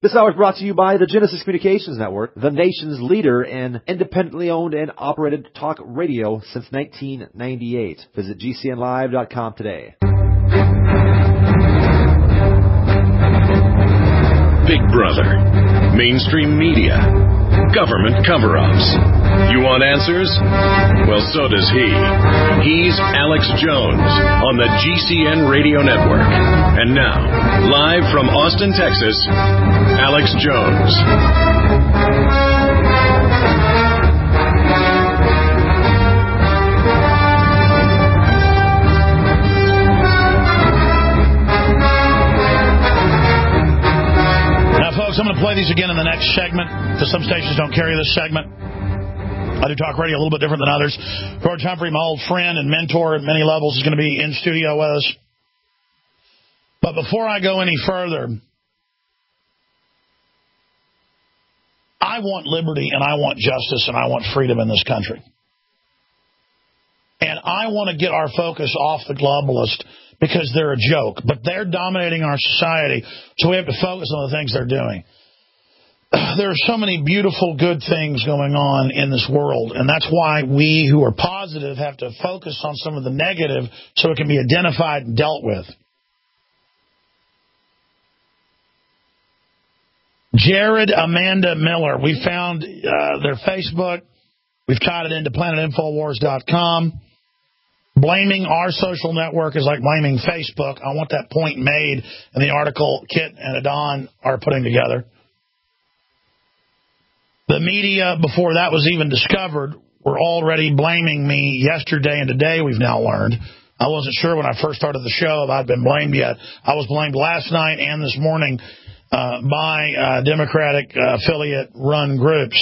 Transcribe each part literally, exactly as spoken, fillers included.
This hour is brought to you by the Genesis Communications Network, the nation's leader in independently owned and operated talk radio since nineteen ninety-eight. Visit G C N live dot com today. Big Brother, mainstream media, government cover-ups. You want answers? Well, so does he. He's Alex Jones on the G C N Radio Network. And now, live from Austin, Texas, Alex Jones. I'm going to play these again in the next segment because some stations don't carry this segment. I do talk radio a little bit different than others. George Humphrey, my old friend and mentor at many levels, is going to be in studio with us. But before I go any further, I want liberty and I want justice and I want freedom in this country. And I want to get our focus off the globalists because they're a joke. But they're dominating our society, so we have to focus on the things they're doing. There are so many beautiful, good things going on in this world, and that's why we who are positive have to focus on some of the negative so it can be identified and dealt with. Jared Amanda Miller, we found uh, their Facebook. We've tied it into planet infowars dot com. Blaming our social network is like blaming Facebook. I want that point made in the article Kit and Adon are putting together. The media, before that was even discovered, were already blaming me yesterday and today, we've now learned. I wasn't sure when I first started the show if I'd been blamed yet. I was blamed last night and this morning uh, by uh, Democratic uh, affiliate-run groups.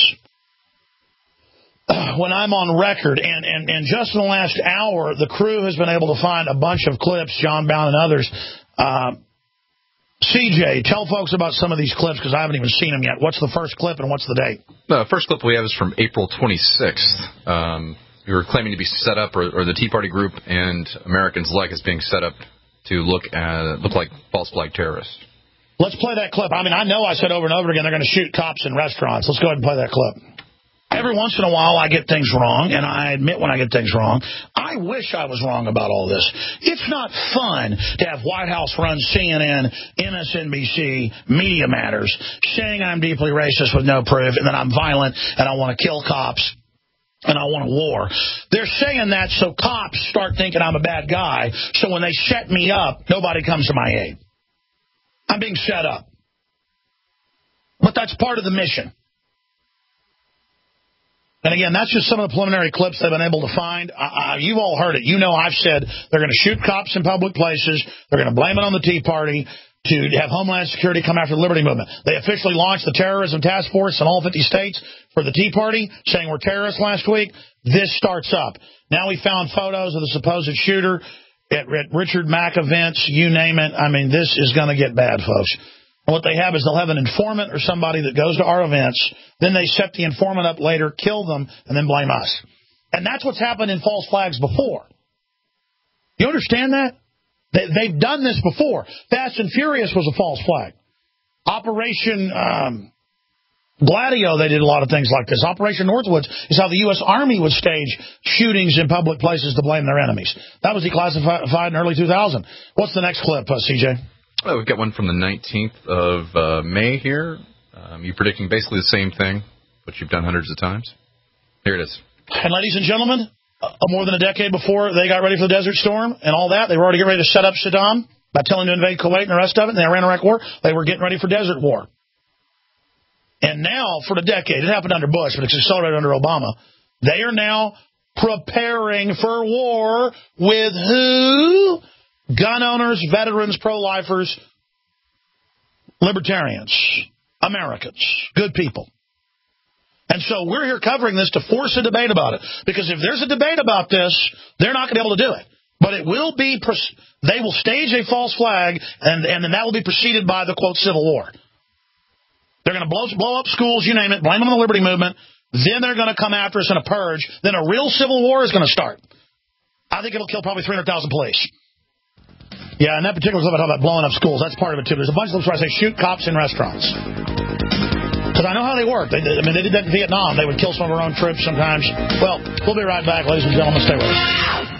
When I'm on record, and, and, and just in the last hour, the crew has been able to find a bunch of clips, John Bound and others. Uh, C J, tell folks about some of these clips, because I haven't even seen them yet. What's the first clip and what's the date? The first clip we have is from April twenty-sixth. Um, we were claiming to be set up, or, or the Tea Party group and Americans like is being set up to look at, look like false flag terrorists. Let's play that clip. I mean, I know I said over and over again they're going to shoot cops in restaurants. Let's go ahead and play that clip. Every once in a while, I get things wrong, and I admit when I get things wrong. I wish I was wrong about all this. It's not fun to have White House-run C N N, M S N B C, Media Matters, saying I'm deeply racist with no proof, and that I'm violent, and I want to kill cops, and I want a war. They're saying that so cops start thinking I'm a bad guy, so when they set me up, nobody comes to my aid. I'm being set up. But that's part of the mission. And again, that's just some of the preliminary clips they've been able to find. Uh, you've all heard it. You know I've said they're going to shoot cops in public places. They're going to blame it on the Tea Party to have Homeland Security come after the Liberty Movement. They officially launched the terrorism task force in all fifty states for the Tea Party, saying we're terrorists last week. This starts up. Now we found photos of the supposed shooter at, at Richard Mack events, you name it. I mean, this is going to get bad, folks. And what they have is they'll have an informant or somebody that goes to our events. Then they set the informant up later, kill them, and then blame us. And that's what's happened in false flags before. You understand that? They, they've done this before. Fast and Furious was a false flag. Operation um, Gladio, they did a lot of things like this. Operation Northwoods is how the U S Army would stage shootings in public places to blame their enemies. That was declassified in early two thousand. What's the next clip, uh, C J? Oh, we've got one from the nineteenth of uh, May here. Um, you're predicting basically the same thing, which you've done hundreds of times. Here it is. And ladies and gentlemen, uh, more than a decade before they got ready for the Desert Storm and all that, they were already getting ready to set up Saddam by telling him to invade Kuwait and the rest of it, and the Iran-Iraq war. They were getting ready for Desert War. And now, for the decade, it happened under Bush, but it's accelerated under Obama, they are now preparing for war with who? Gun owners, veterans, pro-lifers, libertarians, Americans, good people. And so we're here covering this to force a debate about it. Because if there's a debate about this, they're not going to be able to do it. But it will be, they will stage a false flag, and, and then that will be preceded by the, quote, Civil War. They're going to blow, blow up schools, you name it, blame them on the Liberty Movement. Then they're going to come after us in a purge. Then a real civil war is going to start. I think it'll kill probably three hundred thousand police. Yeah, and that particular clip I talk about blowing up schools, that's part of it, too. There's a bunch of clips where I say shoot cops in restaurants. Because I know how they work. They, I mean, they did that in Vietnam. They would kill some of our own troops sometimes. Well, we'll be right back, ladies and gentlemen. Stay with us.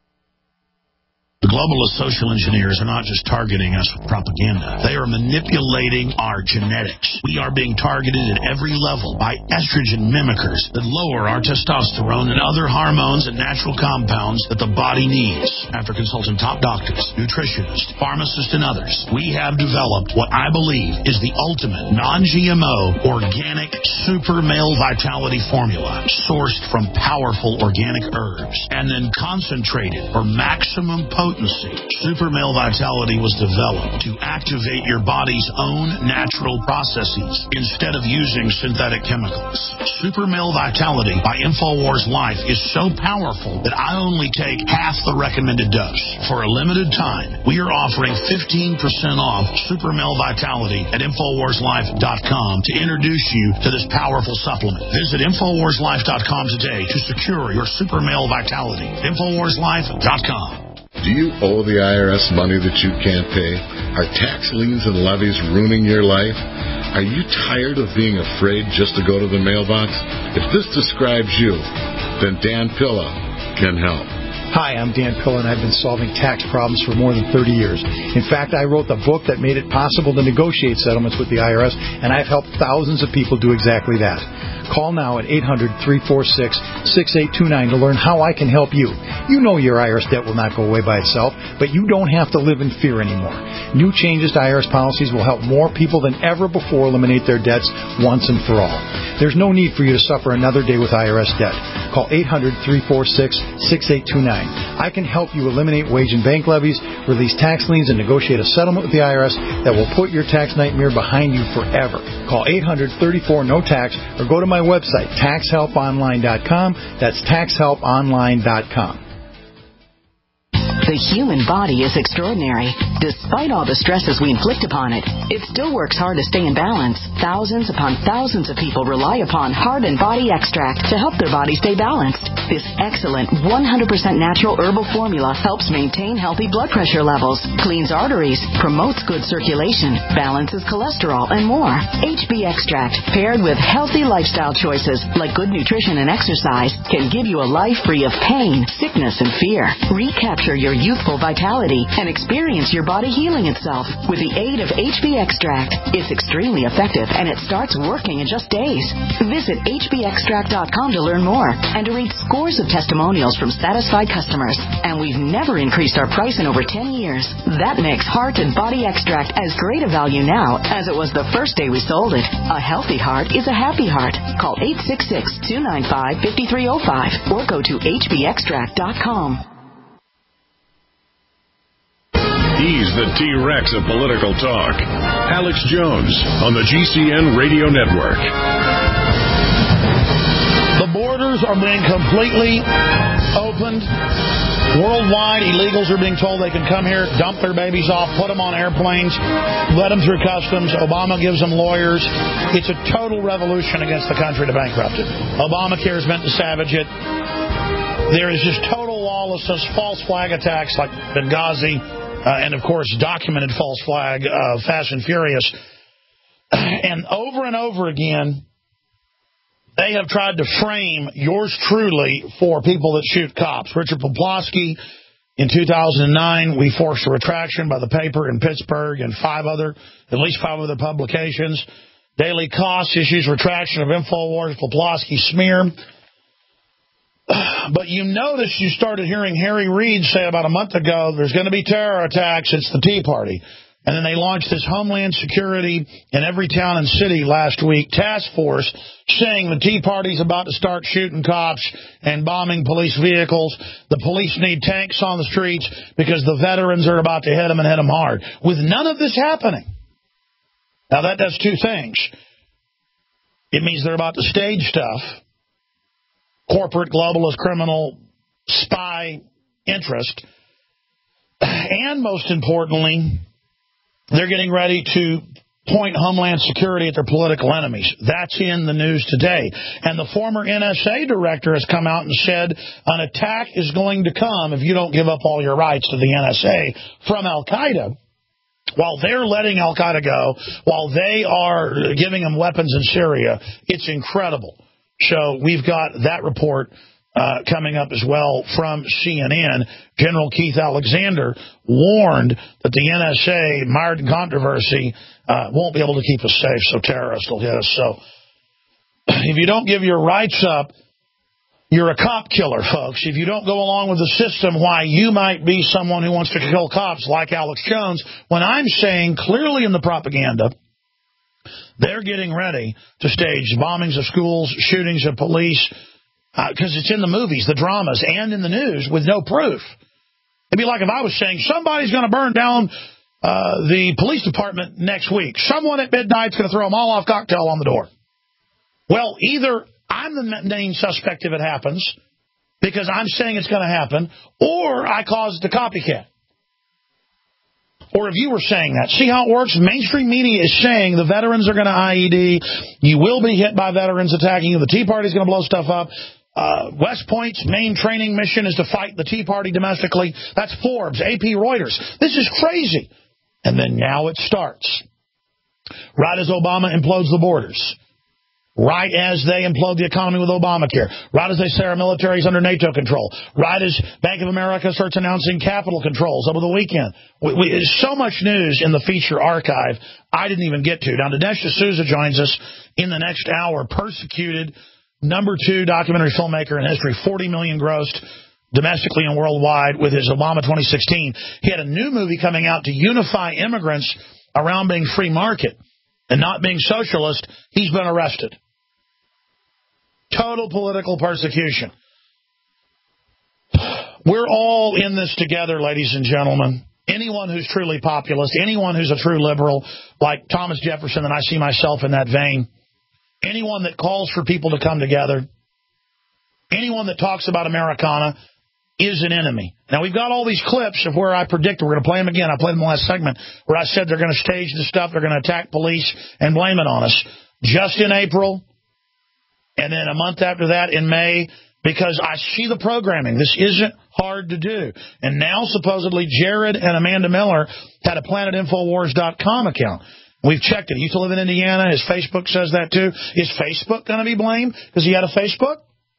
The globalist social engineers are not just targeting us with propaganda. They are manipulating our genetics. We are being targeted at every level by estrogen mimickers that lower our testosterone and other hormones and natural compounds that the body needs. After consulting top doctors, nutritionists, pharmacists, and others, we have developed what I believe is the ultimate non-G M O organic super male vitality formula sourced from powerful organic herbs and then concentrated for maximum potency. Super Male Vitality was developed to activate your body's own natural processes instead of using synthetic chemicals. Super Male Vitality by InfoWars Life is so powerful that I only take half the recommended dose. For a limited time, we are offering fifteen percent off Super Male Vitality at Infowars Life dot com to introduce you to this powerful supplement. Visit Infowars Life dot com today to secure your Super Male Vitality. Infowars Life dot com. Do you owe the I R S money that you can't pay? Are tax liens and levies ruining your life? Are you tired of being afraid just to go to the mailbox? If this describes you, then Dan Pilla can help. Hi, I'm Dan Pilla, and I've been solving tax problems for more than thirty years. In fact, I wrote the book that made it possible to negotiate settlements with the I R S, and I've helped thousands of people do exactly that. Call now at eight hundred, three four six, six eight two nine to learn how I can help you. You know your I R S debt will not go away by itself, but you don't have to live in fear anymore. New changes to I R S policies will help more people than ever before eliminate their debts once and for all. There's no need for you to suffer another day with I R S debt. Call eight hundred, three four six, six eight two nine. I can help you eliminate wage and bank levies, release tax liens, and negotiate a settlement with the I R S that will put your tax nightmare behind you forever. Call eight hundred, thirty-four, no tax or go to my website, tax help online dot com. That's tax help online dot com. The human body is extraordinary. Despite all the stresses we inflict upon it, it still works hard to stay in balance. Thousands upon thousands of people rely upon Heart and Body Extract to help their body stay balanced. This excellent one hundred percent natural herbal formula helps maintain healthy blood pressure levels, cleans arteries, promotes good circulation, balances cholesterol, and more. H B Extract, paired with healthy lifestyle choices like good nutrition and exercise, can give you a life free of pain, sickness, and fear. Recapture your youthful vitality and experience your body healing itself with the aid of H B Extract. It's extremely effective and it starts working in just days. Visit H B extract dot com to learn more and to read scores of testimonials from satisfied customers. And we've never increased our price in over ten years. That makes Heart and Body Extract as great a value now as it was the first day we sold it. A healthy heart is a happy heart. Call eight six six, two nine five, five three zero five or go to H B extract dot com. He's the T-Rex of political talk. Alex Jones on the G C N Radio Network. The borders are being completely opened. Worldwide, illegals are being told they can come here, dump their babies off, put them on airplanes, let them through customs. Obama gives them lawyers. It's a total revolution against the country to bankrupt it. Obamacare is meant to savage it. There is just total lawlessness, false flag attacks like Benghazi, Uh, and, of course, documented false flag, uh, Fast and Furious. And over and over again, they have tried to frame yours truly for people that shoot cops. Richard Poplawski, in two thousand nine, we forced a retraction by the paper in Pittsburgh and five other, at least five other publications. Daily Cost issues retraction of InfoWars, Poplawski smear. But you notice you started hearing Harry Reid say about a month ago, there's going to be terror attacks, it's the Tea Party. And then they launched this Homeland Security in every town and city last week task force saying the Tea Party's about to start shooting cops and bombing police vehicles. The police need tanks on the streets because the veterans are about to hit them and hit them hard. With none of this happening. Now that does two things. It means they're about to stage stuff. Corporate, globalist, criminal, spy interest. And most importantly, they're getting ready to point Homeland Security at their political enemies. That's in the news today. And the former N S A director has come out and said an attack is going to come if you don't give up all your rights to the N S A from Al-Qaeda. while they're letting Al-Qaeda go, while they are giving them weapons in Syria, it's incredible. So we've got that report uh, coming up as well from C N N. General Keith Alexander warned that the N S A, mired in controversy, uh, won't be able to keep us safe, so terrorists will hit us. So if you don't give your rights up, you're a cop killer, folks. If you don't go along with the system, why, you might be someone who wants to kill cops like Alex Jones, when I'm saying clearly in the propaganda, they're getting ready to stage bombings of schools, shootings of police, because uh, it's in the movies, the dramas, and in the news with no proof. It'd be like if I was saying somebody's going to burn down uh, the police department next week. Someone at midnight's going to throw a Molotov cocktail on the door. Well, either I'm the main suspect if it happens, because I'm saying it's going to happen, or I caused the copycat. Or if you were saying that. See how it works? Mainstream media is saying the veterans are going to I E D. You will be hit by veterans attacking you. The Tea Party's going to blow stuff up. Uh, West Point's main training mission is to fight the Tea Party domestically. That's Forbes, A P, Reuters. This is crazy. And then now it starts. Right as Obama implodes the borders. Right as they implode the economy with Obamacare. Right as they say our military is under NATO control. Right as Bank of America starts announcing capital controls over the weekend. We, we, there's so much news in the feature archive I didn't even get to. Now, Dinesh D'Souza joins us in the next hour. Persecuted, number two documentary filmmaker in history, forty million grossed domestically and worldwide with his Obama twenty sixteen. He had a new movie coming out to unify immigrants around being free market and not being socialist. He's been arrested. Total political persecution. We're all in this together, ladies and gentlemen. Anyone who's truly populist, anyone who's a true liberal, like Thomas Jefferson, and I see myself in that vein, anyone that calls for people to come together, anyone that talks about Americana is an enemy. Now, we've got all these clips of where I predicted. We're going to play them again. I played them in the last segment where I said they're going to stage the stuff, they're going to attack police and blame it on us. Just in April, and then a month after that in May, because I see the programming. This isn't hard to do. And now, supposedly, Jared and Amanda Miller had a Planet Infowars dot com account. We've checked it. He used to live in Indiana. His Facebook says that, too. Is Facebook going to be blamed because he had a Facebook?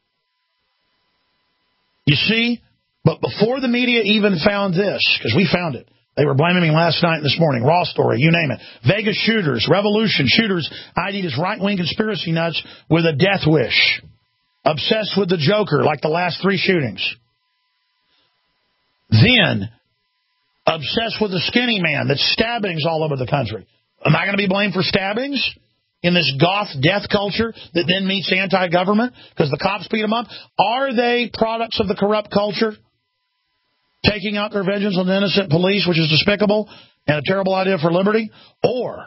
You see? But before the media even found this, because we found it, they were blaming me last night and this morning. Raw story, you name it. Vegas shooters, revolution, shooters I D'd as right-wing conspiracy nuts with a death wish. Obsessed with the Joker, like the last three shootings. Then, obsessed with the skinny man that's stabbings all over the country. Am I going to be blamed for stabbings in this goth death culture that then meets anti-government because the cops beat them up? Are they products of the corrupt culture? Taking out their vengeance on the innocent police, which is despicable and a terrible idea for liberty? Or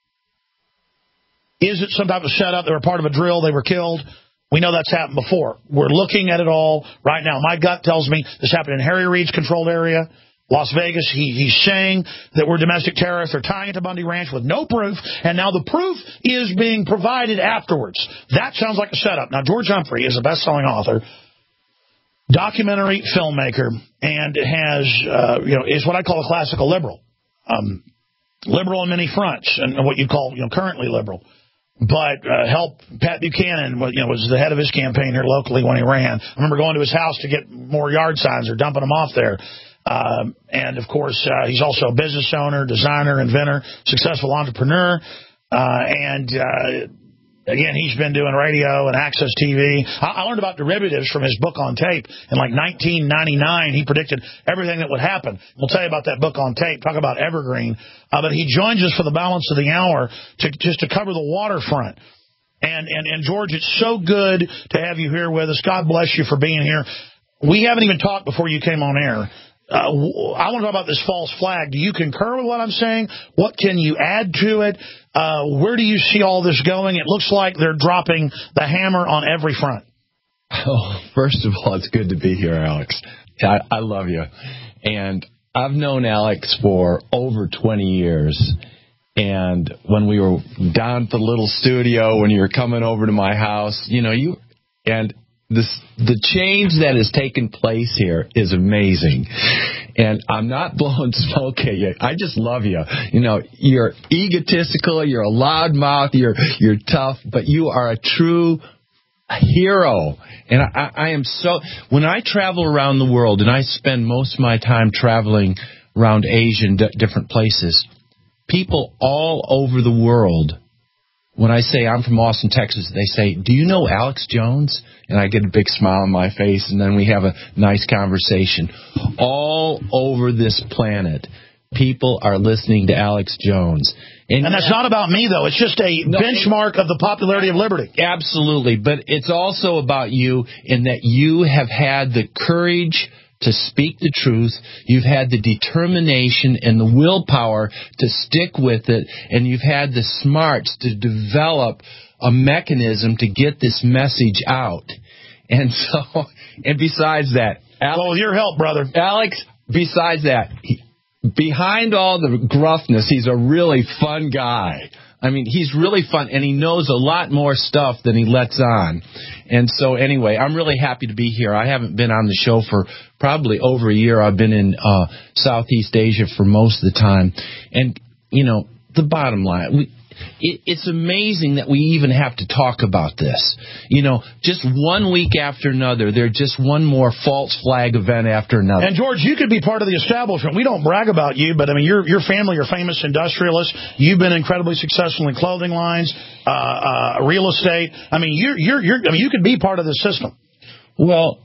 is it some type of setup? They were part of a drill. They were killed. We know that's happened before. We're looking at it all right now. My gut tells me this happened in Harry Reid's controlled area, Las Vegas. He, he's saying that we're domestic terrorists. They're tying it to Bundy Ranch with no proof, and now the proof is being provided afterwards. That sounds like a setup. Now, George Humphrey is a best-selling author, documentary filmmaker, and has, uh, you know, is what I call a classical liberal. Um, liberal on many fronts, and what you call, you know, currently liberal. But uh, helped Pat Buchanan, you know, was the head of his campaign here locally when he ran. I remember going to his house to get more yard signs or dumping them off there. Um, and, of course, uh, he's also a business owner, designer, inventor, successful entrepreneur. Uh, and, uh, again, he's been doing radio and Access T V. I, I learned about derivatives from his book on tape. In, like, nineteen ninety-nine, he predicted everything that would happen. We'll tell you about that book on tape. Talk about evergreen. Uh, but he joins us for the balance of the hour to just to cover the waterfront. And, and, and, George, it's so good to have you here with us. God bless you for being here. We haven't even talked before you came on air. Uh, I want to talk about this false flag. Do you concur with what I'm saying? What can you add to it? Uh, where do you see all this going? It looks like they're dropping the hammer on every front. Oh, first of all, it's good to be here, Alex. I, I love you. And I've known Alex for over twenty years. And when we were down at the little studio, when you were coming over to my house, you know, you and this, the change that has taken place here is amazing. And I'm not blowing smoke at you. I just love you. You know, you're egotistical, you're a loudmouth, you're you're tough, but you are a true hero. And I, I am so... When I travel around the world, and I spend most of my time traveling around Asia and d- different places, people all over the world, when I say I'm from Austin, Texas, they say, do you know Alex Jones? And I get a big smile on my face, and then we have a nice conversation. All over this planet, people are listening to Alex Jones. And, and that's not about me, though. It's just a no, benchmark of the popularity of liberty. Absolutely. But it's also about you in that you have had the courage to speak the truth. You've had the determination and the willpower to stick with it. And you've had the smarts to develop a mechanism to get this message out. And so, and besides that, Alex, well, with your help, brother. Alex, besides that, he, behind all the gruffness, he's a really fun guy. I mean, he's really fun, and he knows a lot more stuff than he lets on. And so, anyway, I'm really happy to be here. I haven't been on the show for probably over a year. I've been in uh, Southeast Asia for most of the time. And, you know, the bottom line, we, it, it's amazing that we even have to talk about this. You know, just one week after another, there's just one more false flag event after another. And, George, you could be part of the establishment. We don't brag about you, but, I mean, your your family are famous industrialists. You've been incredibly successful in clothing lines, uh, uh, real estate. I mean, you're, you're, you're, I mean, you could be part of the system. Well,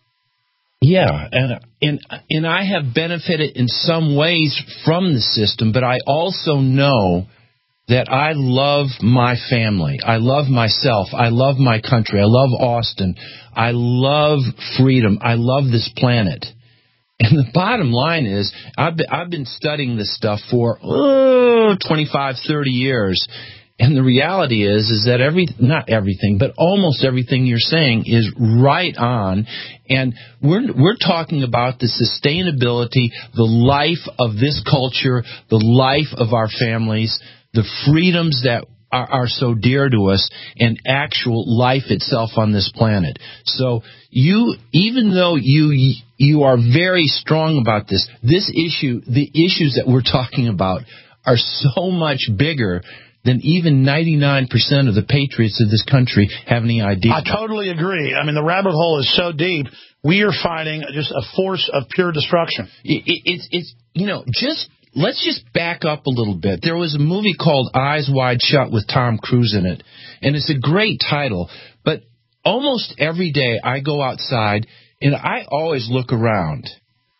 yeah, and and and I have benefited in some ways from the system, but I also know that I love my family. I love myself. I love my country. I love Austin. I love freedom. I love this planet. And the bottom line is, I've been, I've been studying this stuff for oh, twenty-five, thirty years. And the reality is, is that every, not everything, but almost everything you're saying is right on. And we're, we're talking about the sustainability, the life of this culture, the life of our families, the freedoms that are, are so dear to us, and actual life itself on this planet. So you, even though you, you are very strong about this, this issue, the issues that we're talking about are so much bigger than even ninety-nine percent of the patriots of this country have any idea. I totally agree. I mean, the rabbit hole is so deep. We are fighting just a force of pure destruction. It, it, it's, it's, you know, just, let's just back up a little bit. There was a movie called Eyes Wide Shut with Tom Cruise in it, and it's a great title. But almost every day I go outside, and I always look around.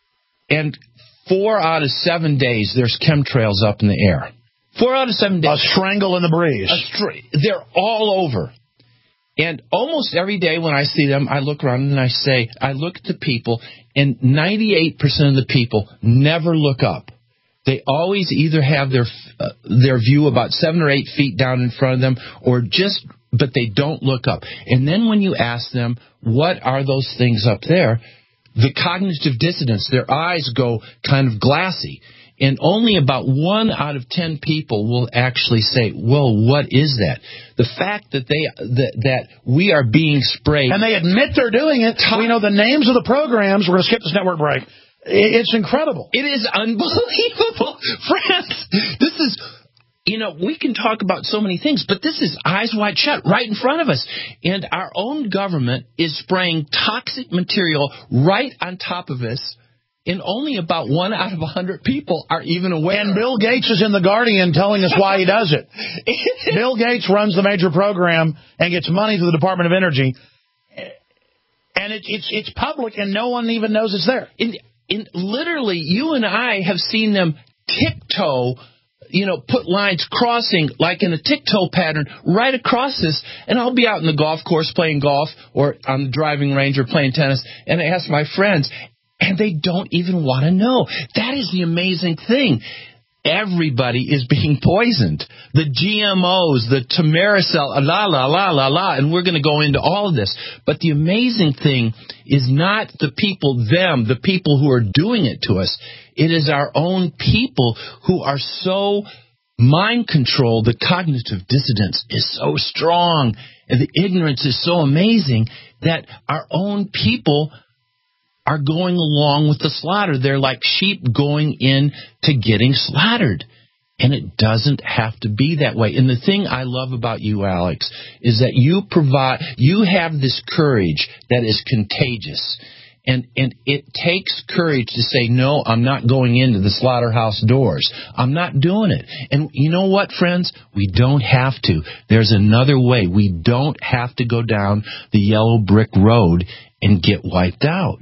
And four out of seven days there's chemtrails up in the air. Four out of seven days. A strangle in the breeze. A str- they're all over. And almost every day when I see them, I look around and I say, I look at the people, and ninety-eight percent of the people never look up. They always either have their uh, their view about seven or eight feet down in front of them, or just, but they don't look up. And then when you ask them, what are those things up there? The cognitive dissonance, their eyes go kind of glassy. And only about one out of ten people will actually say, "Whoa, what is that?" The fact that they that, that we are being sprayed, and they admit they're doing it. T- we know the names of the programs. We're going to skip this network break. It's incredible. It is unbelievable, friends. This is, you know, we can talk about so many things, but this is eyes wide shut, right in front of us. And our own government is spraying toxic material right on top of us. And only about one out of a hundred people are even aware. And Bill Gates is in The Guardian telling us why he does it. Bill Gates runs the major program and gets money through the Department of Energy. And it, it's it's public, and no one even knows it's there. And, and literally, you and I have seen them tiptoe, you know, put lines crossing like in a tiptoe pattern right across this. And I'll be out in the golf course playing golf, or on the driving range or playing tennis, and I ask my friends, and they don't even want to know. That is the amazing thing. Everybody is being poisoned. The G M Os, the Tamaricel, la, la, la, la, la, and we're going to go into all of this. But the amazing thing is not the people, them, the people who are doing it to us. It is our own people who are so mind controlled. The cognitive dissonance is so strong, and the ignorance is so amazing that our own people are going along with the slaughter. They're like sheep going in to getting slaughtered. And it doesn't have to be that way. And the thing I love about you, Alex, is that you provide, you have this courage that is contagious. And and it takes courage to say, no, I'm not going into the slaughterhouse doors. I'm not doing it. And you know what, friends? We don't have to. There's another way. We don't have to go down the yellow brick road and get wiped out.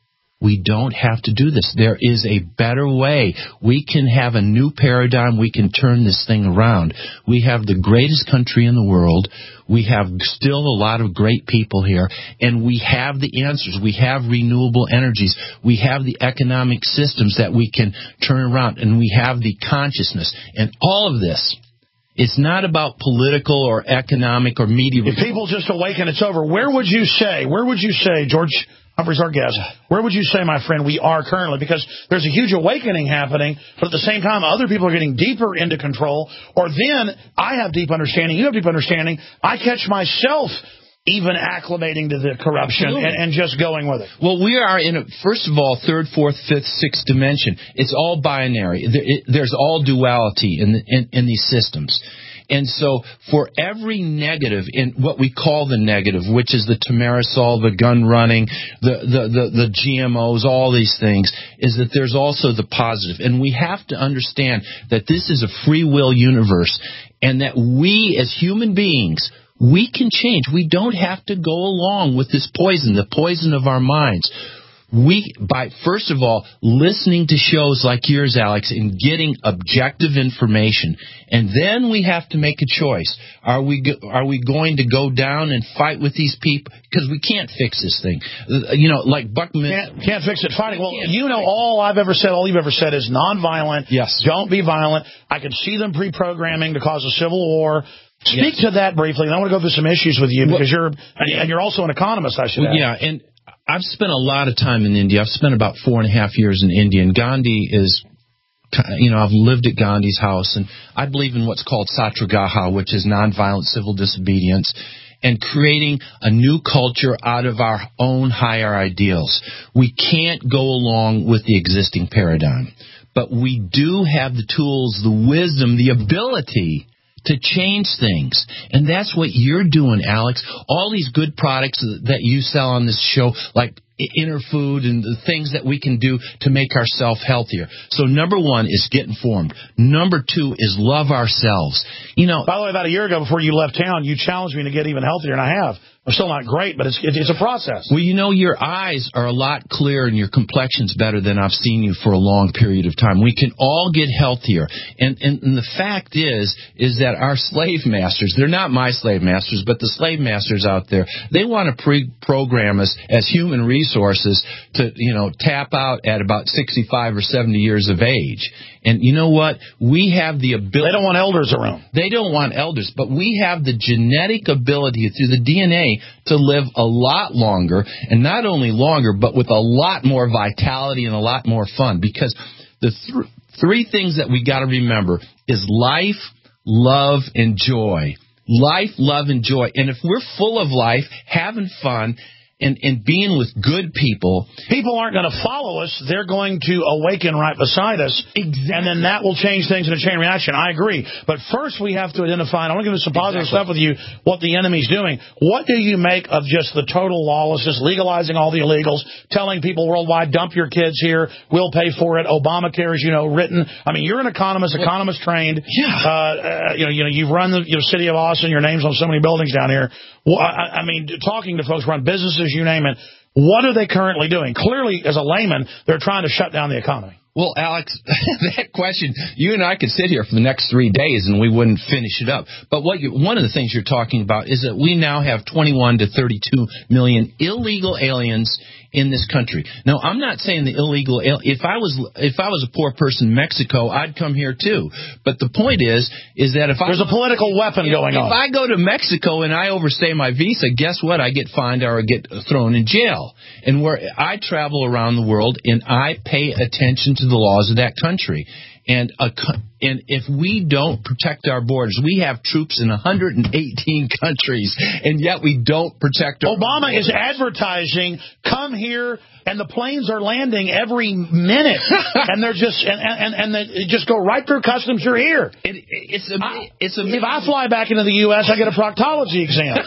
We don't have to do this. There is a better way. We can have a new paradigm. We can turn this thing around. We have the greatest country in the world. We have still a lot of great people here, and we have the answers. We have renewable energies. We have the economic systems that we can turn around, and we have the consciousness. And all of this, it's not about political or economic or media. If people just awaken, it's over. Where would you say, where would you say, George Humphrey's our guest, where would you say, my friend, we are currently? Because there's a huge awakening happening, but at the same time, other people are getting deeper into control. Or then, I have deep understanding, you have deep understanding, I catch myself even acclimating to the corruption and, and just going with it. Well, we are in, a, first of all, third, fourth, fifth, sixth dimension. It's all binary. There, it, there's all duality in, the, in, in these systems. And so for every negative in what we call the negative, which is the Tamarisol, the gun running, the, the, the, the G M Os, all these things, is that there's also the positive. And we have to understand that this is a free will universe and that we as human beings, we can change. We don't have to go along with this poison, the poison of our minds. We, by first of all, listening to shows like yours, Alex, and getting objective information, and then we have to make a choice. Are we go, are we going to go down and fight with these people? Because we can't fix this thing. You know, like Buckman can't, can't fix it fighting. Well, you know, all I've ever said, all you've ever said is nonviolent. Yes. Don't be violent. I can see them pre-programming to cause a civil war. Speak yes. to that briefly, and I want to go through some issues with you because well, you're and you're also an economist, I should well, add. Yeah, and I've spent a lot of time in India. I've spent about four and a half years in India, and Gandhi is, you know, I've lived at Gandhi's house, and I believe in what's called Satyagraha, which is nonviolent civil disobedience, and creating a new culture out of our own higher ideals. We can't go along with the existing paradigm, but we do have the tools, the wisdom, the ability to change things. And that's what you're doing, Alex. All these good products that you sell on this show, like Inner Food and the things that we can do to make ourselves healthier. So number one is get informed. Number two is love ourselves. You know, by the way, about a year ago before you left town, you challenged me to get even healthier, and I have. I'm still not great, but it's it's a process. Well, you know, your eyes are a lot clearer and your complexion's better than I've seen you for a long period of time. We can all get healthier. And, and, and the fact is, is that our slave masters, they're not my slave masters, but the slave masters out there, they want to pre-program us as human resources to, you know, tap out at about sixty-five or seventy years of age. And you know what? We have the ability. They don't want elders around. They don't want elders, but we have the genetic ability through the D N A to live a lot longer, and not only longer, but with a lot more vitality and a lot more fun. Because the th- three things that we got to remember is life, love, and joy. Life, love, and joy. And if we're full of life, having fun, And, and being with good people. People aren't going to follow us. They're going to awaken right beside us. Exactly. And then that will change things in a chain reaction. I agree. But first we have to identify, and I want to give some positive exactly. stuff with you, what the enemy's doing. What do you make of just the total lawlessness, legalizing all the illegals, telling people worldwide, dump your kids here, we'll pay for it. Obamacare is, you know, written. I mean, you're an economist, well, economist trained. Yeah. Uh, uh, you know, you know, you've run the you know, city of Austin. Your name's on so many buildings down here. Well, I, I mean, talking to folks, run businesses, you name it. What are they currently doing? Clearly, as a layman, they're trying to shut down the economy. Well, Alex, that question, you and I could sit here for the next three days and we wouldn't finish it up. But what you, one of the things you're talking about is that we now have twenty-one to thirty-two million illegal aliens in this country. Now, I'm not saying the illegal if I was if I was a poor person in Mexico, I'd come here too. But the point is is that if there's I, a political weapon if, going if on. If I go to Mexico and I overstay my visa, guess what? I get fined or I get thrown in jail. And where I travel around the world and I pay attention to the laws of that country. And a, and if we don't protect our borders, we have troops in one hundred eighteen countries, and yet we don't protect our Obama borders. is advertising, come here, and the planes are landing every minute, and they're just and and, and they just go right through customs. You're here. It, it's ama- it's If amazing. I fly back into the U S, I get a proctology exam.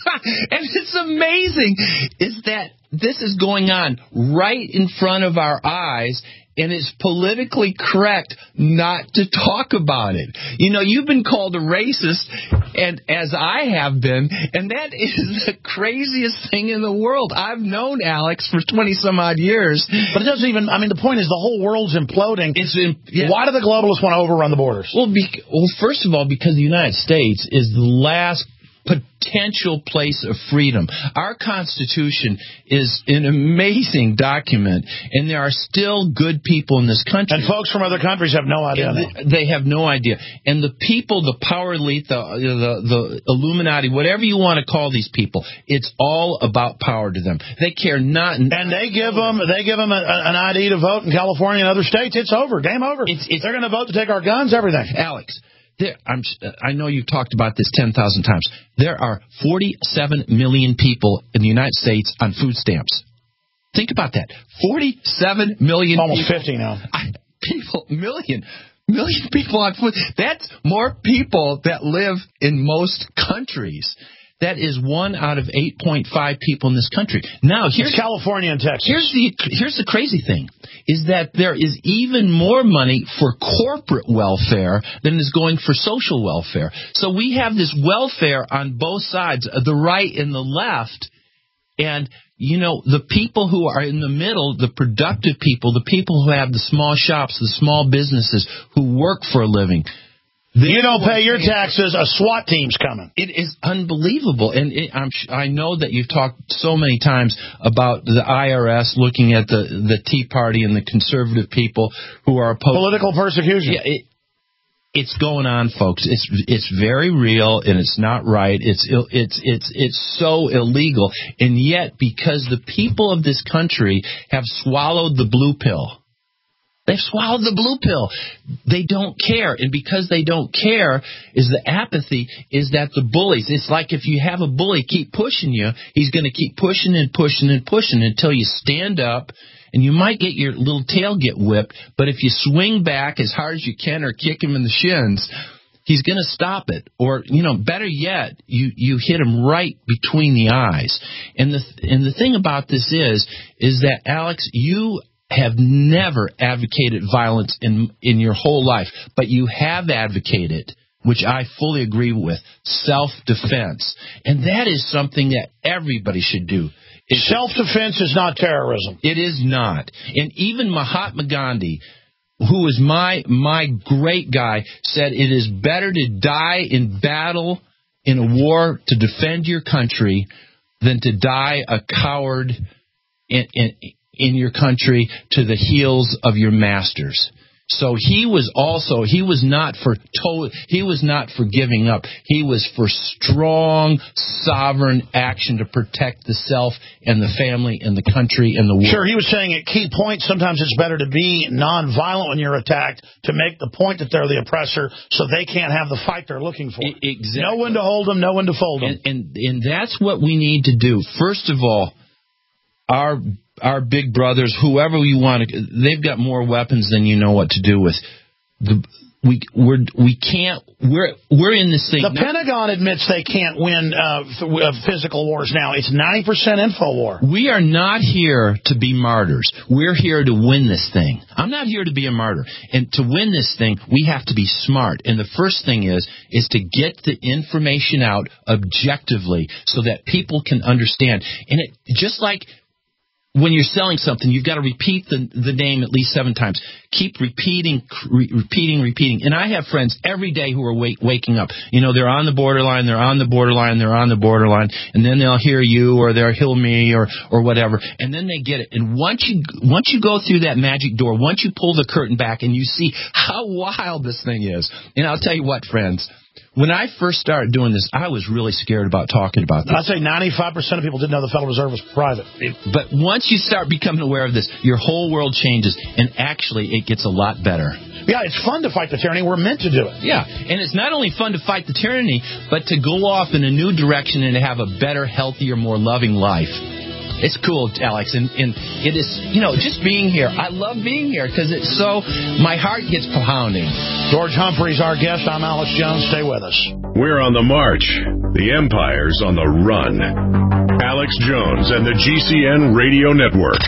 And it's amazing is that this is going on right in front of our eyes, and it's politically correct not to talk about it. You know, you've been called a racist, and as I have been, and that is the craziest thing in the world. I've known Alex for twenty-some-odd years. But it doesn't even, I mean, the point is the whole world's imploding. It's in, yeah. Why do the globalists want to overrun the borders? Well, bec- well, first of all, because the United States is the last potential place of freedom. Our Constitution is an amazing document, and there are still good people in this country. And folks from other countries have no idea. They, they have no idea. And the people, the power elite, the, the, the Illuminati, whatever you want to call these people, it's all about power to them. They care not. And they give them, they give them a, an I D to vote in California and other states. It's over. Game over. It's, it's, They're going to vote to take our guns, everything. Alex. There, I'm, I know you've talked about this ten thousand times. There are forty-seven million people in the United States on food stamps. Think about that. forty-seven million Almost people. fifty now. I, people, million. Million people on food. That's more people that live in most countries. That is one out of eight point five people in this country. Now, here's it's California and Texas. Here's the here's the crazy thing, is that there is even more money for corporate welfare than is going for social welfare. So we have this welfare on both sides, the right and the left. And, you know, the people who are in the middle, the productive people, the people who have the small shops, the small businesses, who work for a living, you don't pay your taxes, a SWAT team's coming. It is unbelievable. And it, I'm, I know that you've talked so many times about the I R S looking at the, the Tea Party and the conservative people who are opposed. Political persecution. Yeah, it, it's going on, folks. It's it's very real, and it's not right. It's it's it's it's so illegal. And yet, because the people of this country have swallowed the blue pill, they've swallowed the blue pill. They don't care. And because they don't care, is the apathy, is that the bullies. It's like if you have a bully keep pushing you, he's going to keep pushing and pushing and pushing until you stand up, and you might get your little tail get whipped, but if you swing back as hard as you can or kick him in the shins, he's going to stop it. Or, you know, better yet, you, you hit him right between the eyes. And the and the thing about this is, is that, Alex, you have never advocated violence in in your whole life, but you have advocated, which I fully agree with, self-defense. And that is something that everybody should do. It's, self-defense is not terrorism. It is not. And even Mahatma Gandhi, who is my my great guy, said it is better to die in battle in a war to defend your country than to die a coward in, in in your country to the heels of your masters. So he was also, he was not for to, he was not for giving up. He was for strong, sovereign action to protect the self and the family and the country and the world. Sure, he was saying at key points, sometimes it's better to be nonviolent when you're attacked to make the point that they're the oppressor so they can't have the fight they're looking for. Exactly. Know when to hold them, know when to fold them. And, and, and that's what we need to do. First of all, our our big brothers, whoever you want to, they've got more weapons than you know what to do with. The, we we're we can't we're we're in this thing. The now, Pentagon admits they can't win uh, f- physical wars now. It's ninety percent info war. We are not here to be martyrs. We're here to win this thing. I'm not here to be a martyr. And to win this thing, we have to be smart. And the first thing is is to get the information out objectively so that people can understand. And it just like when you're selling something, you've got to repeat the the name at least seven times. Keep repeating, re- repeating, repeating. And I have friends every day who are wake, waking up. You know, they're on the borderline, they're on the borderline, they're on the borderline, and then they'll hear you or they'll hear me or or whatever, and then they get it. And once you once you go through that magic door, once you pull the curtain back and you see how wild this thing is, and I'll tell you what, friends, when I first started doing this, I was really scared about talking about this. I'd say ninety-five percent of people didn't know the Federal Reserve was private. But once you start becoming aware of this, your whole world changes, and actually it gets a lot better. Yeah, it's fun to fight the tyranny. We're meant to do it. Yeah, and it's not only fun to fight the tyranny, but to go off in a new direction and to have a better, healthier, more loving life. It's cool, Alex, and, and it is, you know, just being here. I love being here because it's so, my heart gets pounding. George Humphrey's our guest. I'm Alex Jones. Stay with us. We're on the march. The empire's on the run. Alex Jones and the G C N Radio Network.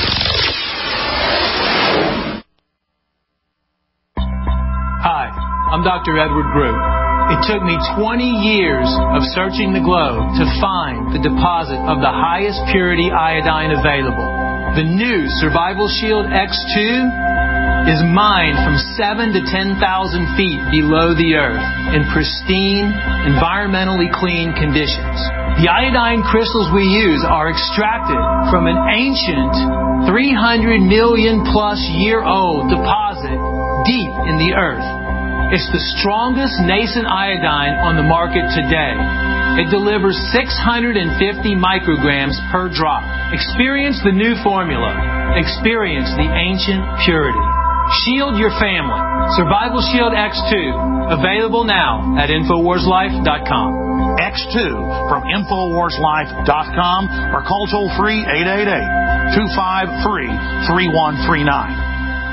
Hi, I'm Doctor Edward Groot. It took me twenty years of searching the globe to find the deposit of the highest purity iodine available. The new Survival Shield X two is mined from seven to ten thousand feet below the earth in pristine, environmentally clean conditions. The iodine crystals we use are extracted from an ancient three hundred million plus year old deposit deep in the earth. It's the strongest nascent iodine on the market today. It delivers six hundred fifty micrograms per drop. Experience the new formula. Experience the ancient purity. Shield your family. Survival Shield X two. Available now at Infowars Life dot com. X two from Infowars Life dot com or call toll free eight eight eight, two five three, three one three nine.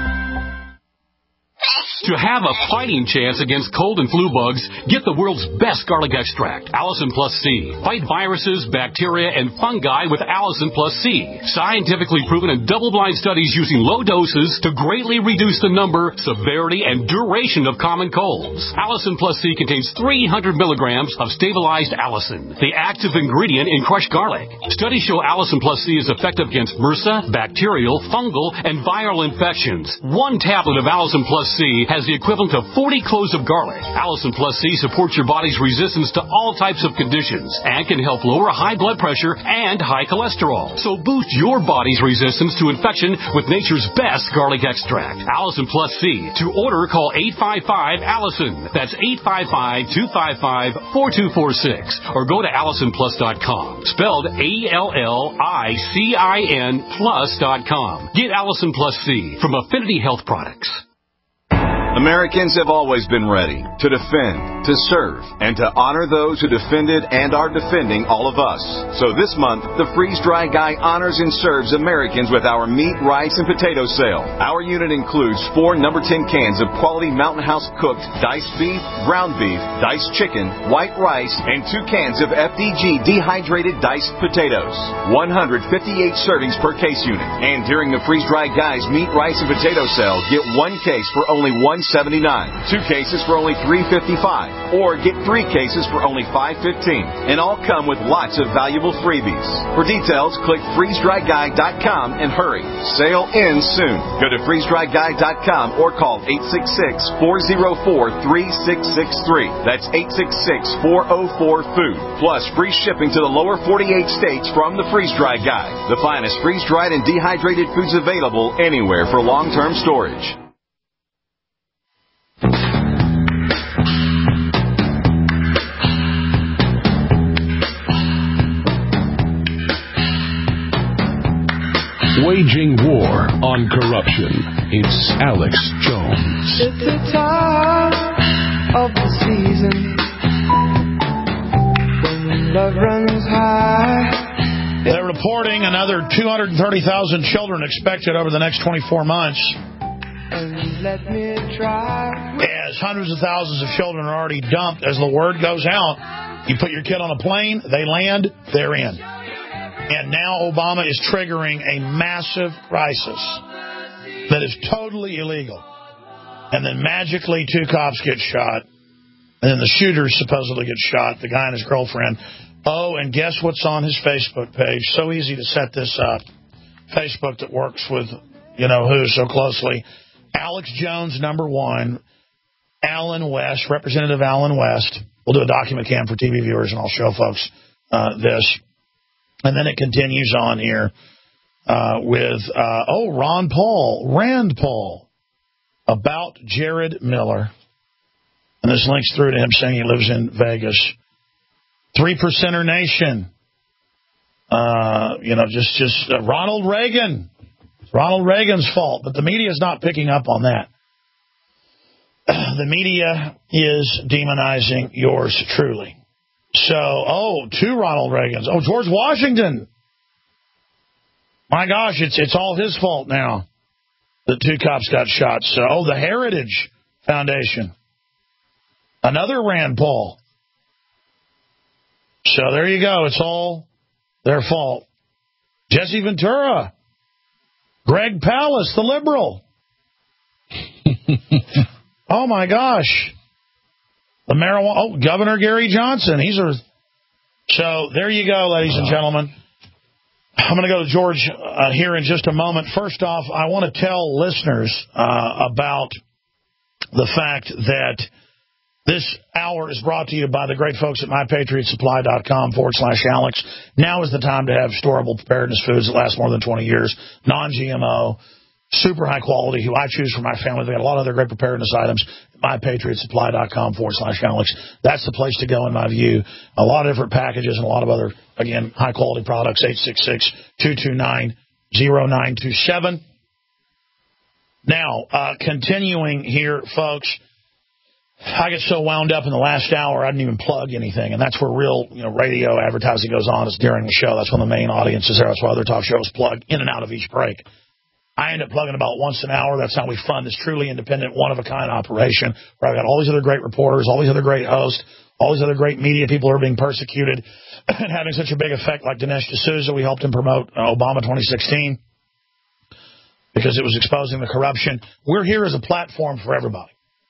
To have a fighting chance against cold and flu bugs, get the world's best garlic extract, Allison Plus C. Fight viruses, bacteria, and fungi with Allison Plus C. Scientifically proven in double-blind studies using low doses to greatly reduce the number, severity, and duration of common colds. Allison Plus C contains three hundred milligrams of stabilized allicin, the active ingredient in crushed garlic. Studies show Allison Plus C is effective against MRSA, bacterial, fungal, and viral infections. One tablet of Allison Plus C has the equivalent of forty cloves of garlic. Allison Plus C supports your body's resistance to all types of conditions and can help lower high blood pressure and high cholesterol. So boost your body's resistance to infection with nature's best garlic extract, Allison Plus C. To order, call eight five five, Allison. That's eight five five, two five five, four two four six. Or go to Allison Plus dot com. Spelled A L L I C I N plus dot com. Get Allison Plus C from Affinity Health Products. Americans have always been ready to defend, to serve, and to honor those who defended and are defending all of us. So this month, the Freeze Dry Guy honors and serves Americans with our meat, rice, and potato sale. Our unit includes four number ten cans of quality Mountain House cooked diced beef, ground beef, diced chicken, white rice, and two cans of F D G dehydrated diced potatoes. one hundred fifty-eight servings per case unit. And during the Freeze Dry Guy's meat, rice, and potato sale, get one case for only one seventy-nine, two cases for only three fifty-five, or get three cases for only five fifteen, and all come with lots of valuable freebies. For details, click freeze dry guy dot com and hurry. Sale ends soon. Go to freeze dry guy dot com or call eight six six, four oh four, three six six three. That's eight six six, four oh four, food. Plus free shipping to the lower forty-eight states from the Freeze Dry Guy. The finest freeze-dried and dehydrated foods available anywhere for long-term storage. Waging war on corruption. It's Alex Jones. It's the time of the season when love runs high. They're reporting another two hundred thirty thousand children expected over the next twenty-four months. And let me try. As hundreds of thousands of children are already dumped, as the word goes out, you put your kid on a plane, they land, they're in. And now Obama is triggering a massive crisis that is totally illegal. And then magically two cops get shot. And then the shooter supposedly gets shot, the guy and his girlfriend. Oh, and guess what's on his Facebook page? So easy to set this up. Facebook that works with, you know who so closely. Alex Jones, number one. Alan West, Representative Alan West. We'll do a document cam for T V viewers, and I'll show folks uh, this. And then it continues on here uh, with, uh, oh, Ron Paul, Rand Paul, about Jared Miller. And this links through to him saying he lives in Vegas. Three percenter nation. Uh, you know, just, just uh, Ronald Reagan. It's Ronald Reagan's fault, but the media is not picking up on that. The media is demonizing yours truly. So, oh, two Ronald Reagans. Oh, George Washington. My gosh, it's it's all his fault now. The two cops got shot. So, oh, the Heritage Foundation. Another Rand Paul. So there you go. It's all their fault. Jesse Ventura. Greg Palast, the liberal. Oh, my gosh. The marijuana. Oh, Governor Gary Johnson. He's a. So there you go, ladies and gentlemen. I'm going to go to George uh, here in just a moment. First off, I want to tell listeners uh, about the fact that this hour is brought to you by the great folks at my patriot supply dot com forward slash Alex. Now is the time to have storable preparedness foods that last more than twenty years, non G M O, super high quality, who I choose for my family. They've got a lot of other great preparedness items. my patriot supply dot com forward slash Alex. That's the place to go, in my view. A lot of different packages and a lot of other, again, high-quality products. eight six six, two two nine, zero nine two seven. Now, uh, continuing here, folks, I get so wound up in the last hour, I didn't even plug anything, and that's where real, you know, radio advertising goes on. It's during the show. That's when the main audience is there. That's why other talk shows plug in and out of each break. I end up plugging about once an hour. That's how we fund this truly independent, one-of-a-kind operation where I've got all these other great reporters, all these other great hosts, all these other great media people who are being persecuted and having such a big effect, like Dinesh D'Souza. We helped him promote uh, Obama twenty sixteen because it was exposing the corruption. We're here as a platform for everybody.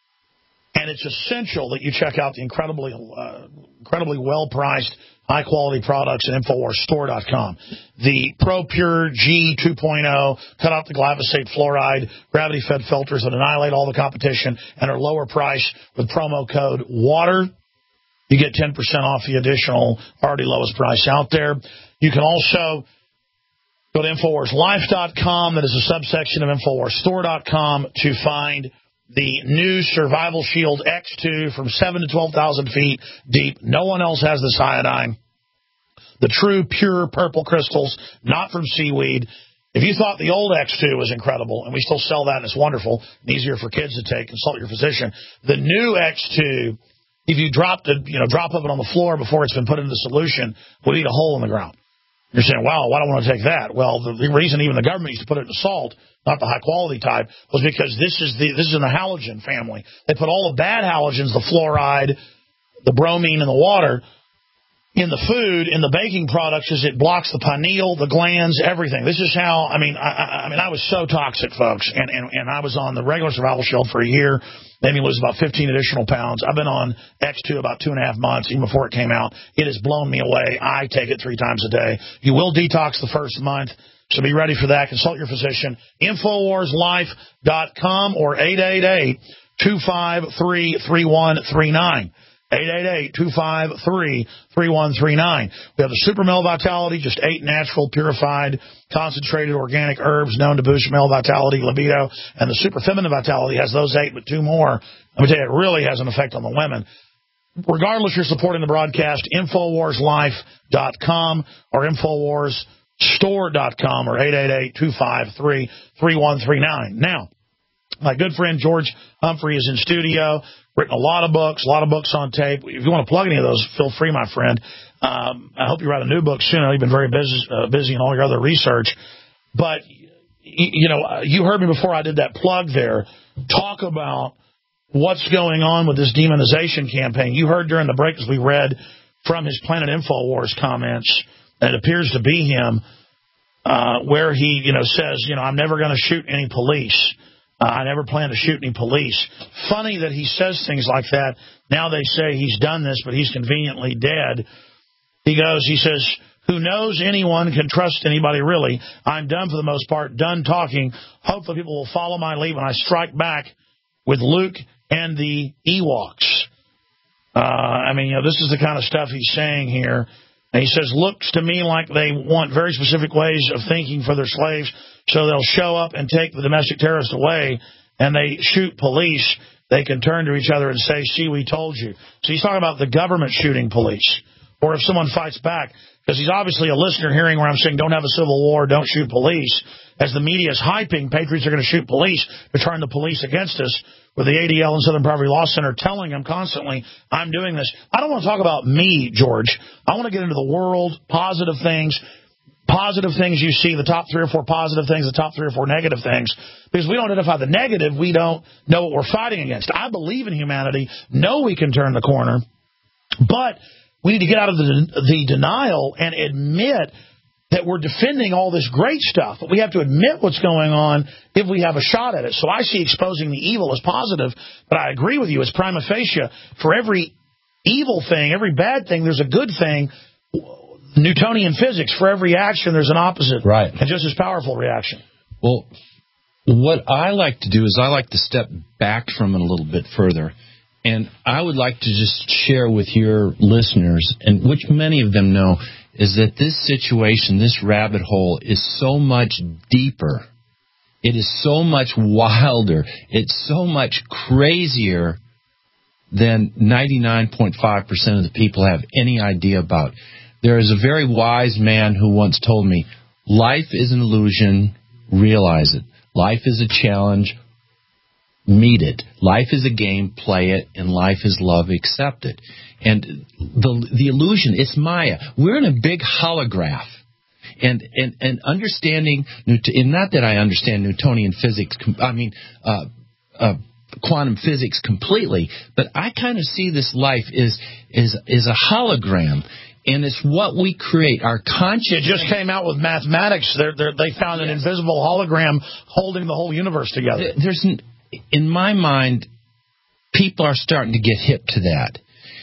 And it's essential that you check out the incredibly uh, incredibly well-priced, high-quality products at Infowars Store dot com. The ProPure G two point oh, cut out the glyphosate fluoride, gravity-fed filters that annihilate all the competition and are lower price with promo code WATER. You get ten percent off the additional, already lowest price out there. You can also go to Infowars Life dot com. That is a subsection of Infowars Store dot com to find the new Survival Shield X two from seven to twelve thousand feet deep. No one else has this iodine. The true, pure purple crystals, not from seaweed. If you thought the old X two was incredible, and we still sell that and it's wonderful and easier for kids to take, consult your physician. The new X two, if you dropped a, you know, drop of it on the floor before it's been put into the solution, would eat a hole in the ground. You're saying, wow, why do I want to take that? Well, the, the reason even the government used to put it in salt, not the high-quality type, was because this is the this is in the halogen family. They put all the bad halogens, the fluoride, the bromine in the water, in the food, in the baking products, is it blocks the pineal, the glands, everything. This is how, I mean, I, I mean, I was so toxic, folks, and, and, and I was on the regular Survival Shield for a year, made me lose about fifteen additional pounds. I've been on X two about two and a half months, even before it came out. It has blown me away. I take it three times a day. You will detox the first month, so be ready for that. Consult your physician. Infowars Life dot com or eight eight eight, two five three, three one three nine. eight eight eight, two five three, three one three nine. We have the Super Male Vitality, just eight natural, purified, concentrated organic herbs known to boost male vitality, libido. And the Super Feminine Vitality has those eight, but two more. Let me tell you, it really has an effect on the women. Regardless, you're supporting the broadcast, Infowars Life dot com or Infowars Store dot com or eight eight eight, two five three, three one three nine. Now, my good friend George Humphrey is in studio, written a lot of books, a lot of books on tape. If you want to plug any of those, feel free, my friend. Um, I hope you write a new book soon. I know you've been very busy, uh, busy in all your other research. But, you know, you heard me before I did that plug there. Talk about what's going on with this demonization campaign. You heard during the break as we read from his Planet Infowars comments, and it appears to be him, uh, where he, you know, says, you know, I'm never going to shoot any police. Uh, I never plan to shoot any police. Funny that he says things like that. Now they say he's done this, but he's conveniently dead. He goes, he says, who knows anyone can trust anybody, really. I'm done for the most part, done talking. Hopefully people will follow my lead when I strike back with Luke and the Ewoks. Uh, I mean, you know, this is the kind of stuff he's saying here. And he says, looks to me like they want very specific ways of thinking for their slaves, so they'll show up and take the domestic terrorists away, and they shoot police. they can turn to each other and say, see, we told you. So he's talking about the government shooting police, or if someone fights back, because he's obviously a listener hearing where I'm saying don't have a civil war, don't shoot police. As the media is hyping, patriots are going to shoot police to turn the police against us, with the A D L and Southern Poverty Law Center telling them constantly, I'm doing this. I don't want to talk about me, George. I want to get into the world, positive things, positive things you see, the top three or four positive things, the top three or four negative things. Because we don't identify the negative, we don't know what we're fighting against. I believe in humanity, know we can turn the corner, but we need to get out of the, the denial and admit that we're defending all this great stuff, but we have to admit what's going on if we have a shot at it. So I see exposing the evil as positive, but I agree with you, it's prima facie. For every evil thing, every bad thing, there's a good thing. Newtonian physics, for every action, there's an opposite. Right. And just as powerful reaction. Well, what I like to do is I like to step back from it a little bit further. And I would like to just share with your listeners, and which many of them know, is that this situation, this rabbit hole, is so much deeper. It is so much wilder. It's so much crazier than ninety-nine point five percent of the people have any idea about. There is a very wise man who once told me, life is an illusion, realize it. Life is a challenge, meet it. Life is a game, play it. And life is love, accept it. And the the illusion, it's Maya. We're in a big holograph. And and, and understanding, and not that I understand Newtonian physics, I mean, uh, uh, quantum physics completely, but I kind of see this life is is is a hologram. And it's what we create, our conscious. It just came out with mathematics. They're, they're, they found an yes. invisible hologram holding the whole universe together. There's, in my mind, people are starting to get hip to that.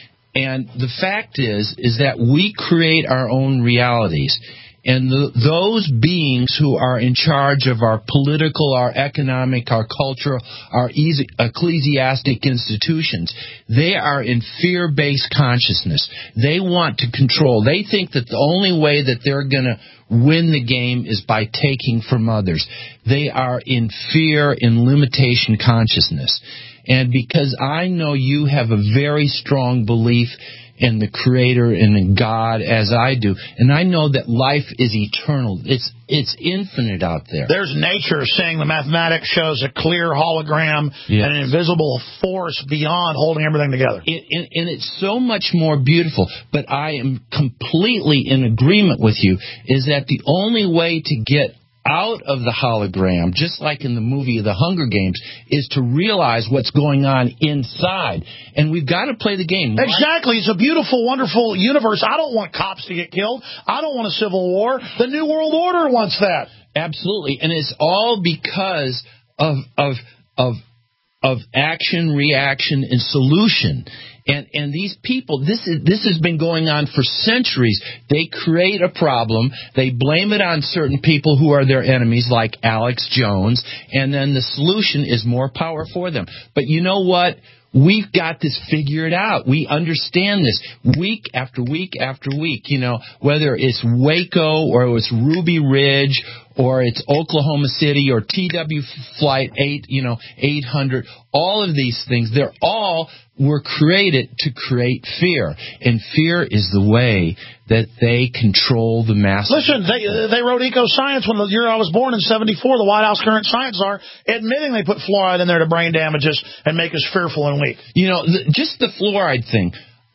And the fact is, is that we create our own realities. And the, those beings who are in charge of our political, our economic, our cultural, our ecclesiastic institutions, they are in fear-based consciousness. They want to control. They think that the only way that they're going to win the game is by taking from others. They are in fear and limitation consciousness. And because I know you have a very strong belief in the Creator and in God as I do, and I know that life is eternal. It's it's infinite out there. There's nature saying the mathematics shows a clear hologram yes. and an invisible force beyond holding everything together. It, and, and it's so much more beautiful, but I am completely in agreement with you, is that the only way to get out of the hologram, just like in the movie of The Hunger Games, is to realize what's going on inside. And we've got to play the game. Exactly. It's a beautiful, wonderful universe. I don't want cops to get killed. I don't want a civil war. The New World Order wants that. Absolutely. And it's all because of of of of action, reaction, and solution. And and these people, this is this has been going on for centuries. They create a problem, they blame it on certain people who are their enemies, like Alex Jones, and then the solution is more power for them. But you know what? We've got this figured out. We understand this week after week after week. You know, whether it's Waco or it's Ruby Ridge or it's Oklahoma City or T W Flight eight, you know, eight hundred, all of these things, they're all were created to create fear. And fear is the way that they control the masses. Listen, they they wrote Eco-Science when the year I was born in seventy-four, the White House current science czar, admitting they put fluoride in there to brain damage us and make us fearful and weak. You know, the, just the fluoride thing.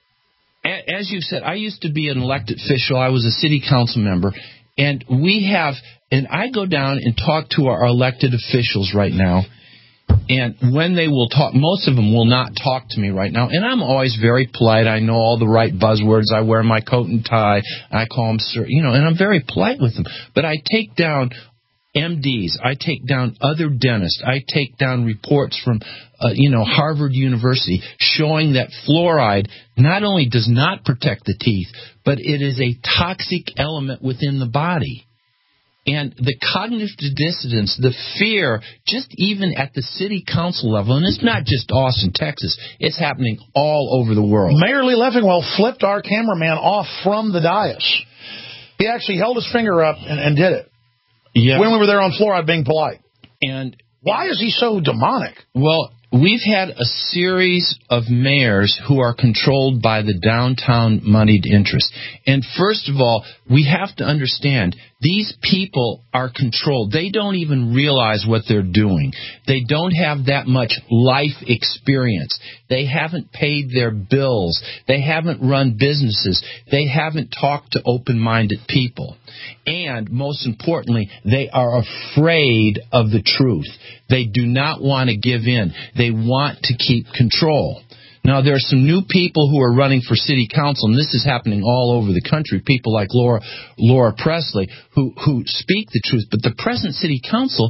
As you said, I used to be an elected official. I was a city council member. And we have, and I go down and talk to our elected officials right now. And when they will talk, most of them will not talk to me right now. And I'm always very polite. I know all the right buzzwords. I wear my coat and tie. I call them sir, you know, and I'm very polite with them. But I take down M Ds. I take down other dentists. I take down reports from, uh, you know, Harvard University showing that fluoride not only does not protect the teeth, but it is a toxic element within the body. And the cognitive dissonance, the fear, just even at the city council level, and it's not just Austin, Texas, it's happening all over the world. Mayor Lee Leffingwell flipped our cameraman off from the dais. He actually held his finger up and, and did it. Yeah. When we were there on fluoride being polite. And why is he so demonic? Well, we've had a series of mayors who are controlled by the downtown moneyed interests. And first of all, we have to understand these people are controlled. They don't even realize what they're doing. They don't have that much life experience. They haven't paid their bills. They haven't run businesses. They haven't talked to open-minded people. And most importantly, they are afraid of the truth. They do not want to give in. They want to keep control. Now, there are some new people who are running for city council, and this is happening all over the country, people like Laura Laura Presley, who, who speak the truth. But the present city council,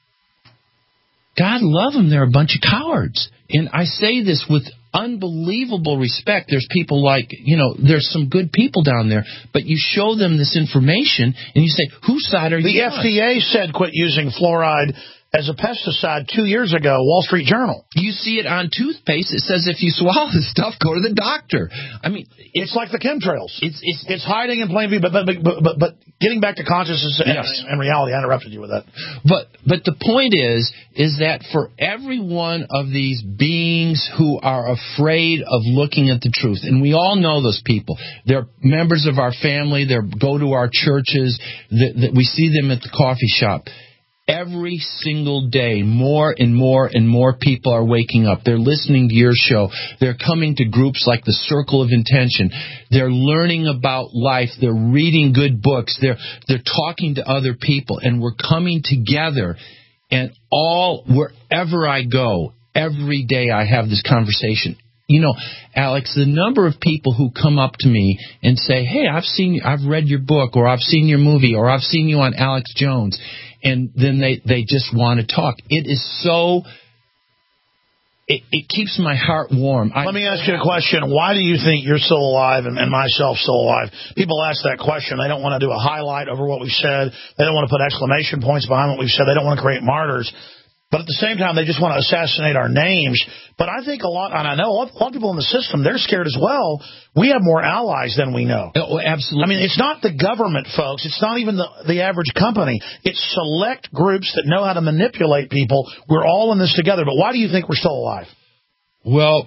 God love them, they're a bunch of cowards. And I say this with unbelievable respect. There's people like, you know, there's some good people down there, but you show them this information, and you say, whose side are you The on? F D A said quit using fluoride as a pesticide two years ago, Wall Street Journal. You see it on toothpaste. It says if you swallow this stuff, go to the doctor. I mean, it's, it's like the chemtrails. It's it's, it's hiding in plain view. But but but but, but getting back to consciousness and, yes. and reality, I interrupted you with that. But but the point is is that for every one of these beings who are afraid of looking at the truth, and we all know those people. They're members of our family. They go to our churches. That we see them at the coffee shop. Every single day, more and more and more people are waking up. They're listening to your show. They're coming to groups like the Circle of Intention. They're learning about life. They're reading good books. They're they're talking to other people. And we're coming together. And all, wherever I go, every day I have this conversation. You know, Alex, the number of people who come up to me and say, hey, I've seen you, I've read your book, or I've seen your movie, or I've seen you on Alex Jones. And then they, they just want to talk. It is so, it, it keeps my heart warm. Let I, me ask you a question. Why do you think you're still alive and, and myself still alive? People ask that question. They don't want to do a highlight over what we've said. They don't want to put exclamation points behind what we've said. They don't want to create martyrs. But at the same time, they just want to assassinate our names. But I think a lot, and I know a lot, a lot of people in the system, they're scared as well. We have more allies than we know. Oh, absolutely. I mean, it's not the government, folks. It's not even the, the average company. It's select groups that know how to manipulate people. We're all in this together. But why do you think we're still alive? Well,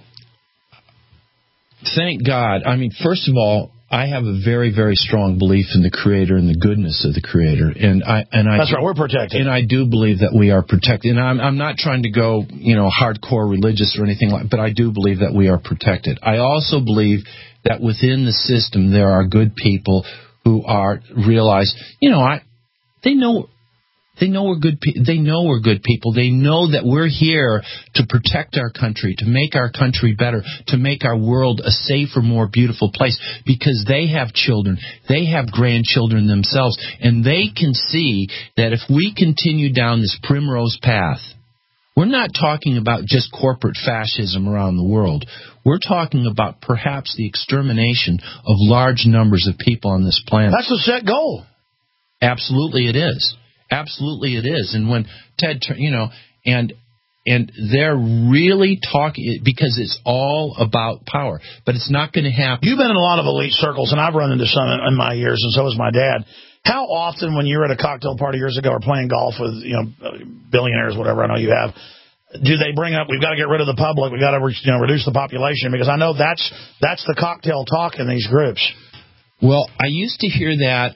thank God. I mean, first of all, I have a very, very strong belief in the Creator and the goodness of the Creator, and I and I that's right. We're protected, and I do believe that we are protected. And I'm I'm not trying to go, you know, hardcore religious or anything like, but I do believe that we are protected. I also believe that within the system there are good people who are realize, you know, I they know. They know we're good. Pe- they know we're good people. They know that we're here to protect our country, to make our country better, to make our world a safer, more beautiful place. Because they have children, they have grandchildren themselves, and they can see that if we continue down this primrose path, we're not talking about just corporate fascism around the world. We're talking about perhaps the extermination of large numbers of people on this planet. That's the set goal. Absolutely, it is. Absolutely it is. And when Ted, you know, and and they're really talking, because it's all about power. But it's not going to happen. You've been in a lot of elite circles, and I've run into some in, in my years, and so has my dad. How often, when you were at a cocktail party years ago or playing golf with, you know, billionaires, whatever I know you have, do they bring up, we've got to get rid of the public, we've got to, you know, reduce the population? Because I know that's that's the cocktail talk in these groups. Well, I used to hear that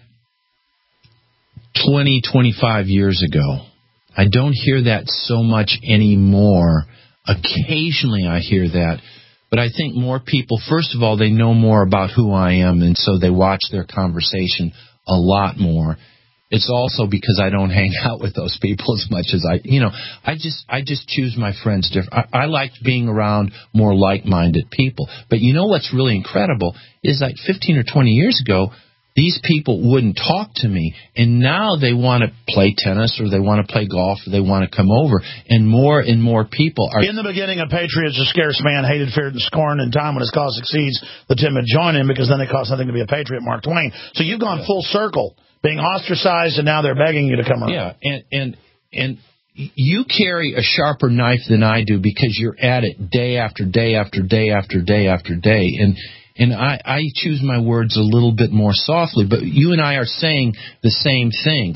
twenty, twenty-five years ago. I don't hear that so much anymore. Occasionally I hear that. But I think more people, first of all, they know more about who I am, and so they watch their conversation a lot more. It's also because I don't hang out with those people as much as I, you know, I just I just choose my friends different. I, I liked being around more like-minded people. But you know what's really incredible is like fifteen or twenty years ago, these people wouldn't talk to me, and now they want to play tennis or they want to play golf or they want to come over, and more and more people are... In the beginning, a patriot's a scarce man, hated, feared, and scorned. In time when his cause succeeds, the timid join him, because then it costs nothing to be a patriot, Mark Twain. So you've gone yeah. full circle, being ostracized, and now they're begging you to come around. Yeah, and and and you carry a sharper knife than I do because you're at it day after day after day after day after day, and... And I, I choose my words a little bit more softly, but you and I are saying the same things.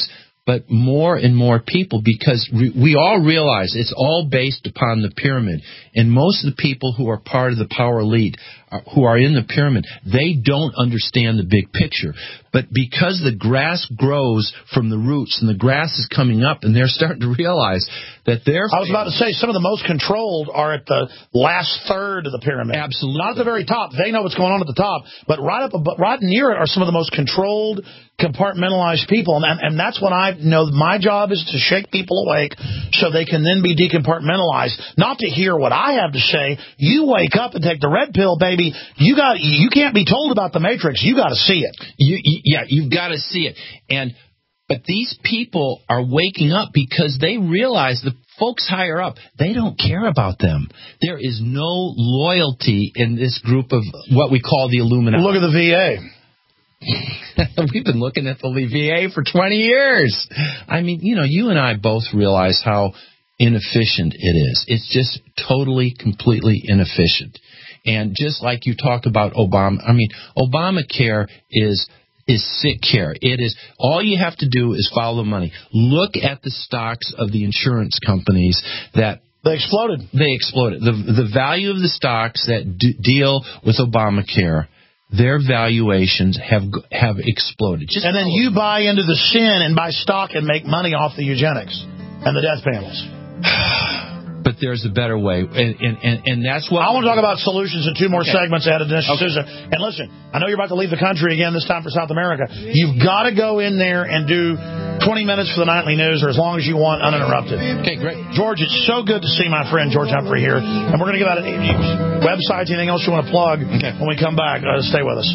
but more and more people, because we, we all realize it's all based upon the pyramid. And most of the people who are part of the power elite, are, who are in the pyramid, they don't understand the big picture. But because the grass grows from the roots and the grass is coming up, and they're starting to realize that they're... I was about to say, some of the most controlled are at the last third of the pyramid. Absolutely. Not at the very top. They know what's going on at the top. But right up, right near it are some of the most controlled, compartmentalized people. And, and that's when I know my job is to shake people awake so they can then be decompartmentalized. Not to hear what I have to say. You wake up and take the red pill, baby. You got. You can't be told about the Matrix. You got to see it. You, you, yeah, you've got to see it. And but these people are waking up because they realize the folks higher up, they don't care about them. There is no loyalty in this group of what we call the Illuminati. Look at the V A. We've been looking at the V A for twenty years. I mean, you know, you and I both realize how inefficient it is. It's just totally, completely inefficient. And just like you talked about Obama, I mean, Obamacare is is sick care. It is, all you have to do is follow the money. Look at the stocks of the insurance companies that They exploded. They exploded. The the value of the stocks that d- deal with Obamacare, their valuations have have exploded. Just and then you buy into the sin and buy stock and make money off the eugenics and the death panels. But there's a better way, and and, and, and that's what... I want to talk about solutions in two more okay. segments ahead of Dennis okay. D'Souza. And listen, I know you're about to leave the country again, this time for South America. You've got to go in there and do twenty minutes for the nightly news, or as long as you want, uninterrupted. Okay, great. George, it's so good to see my friend George Humphrey here. And we're going to give out websites, anything else you want to plug okay. when we come back. Uh, stay with us.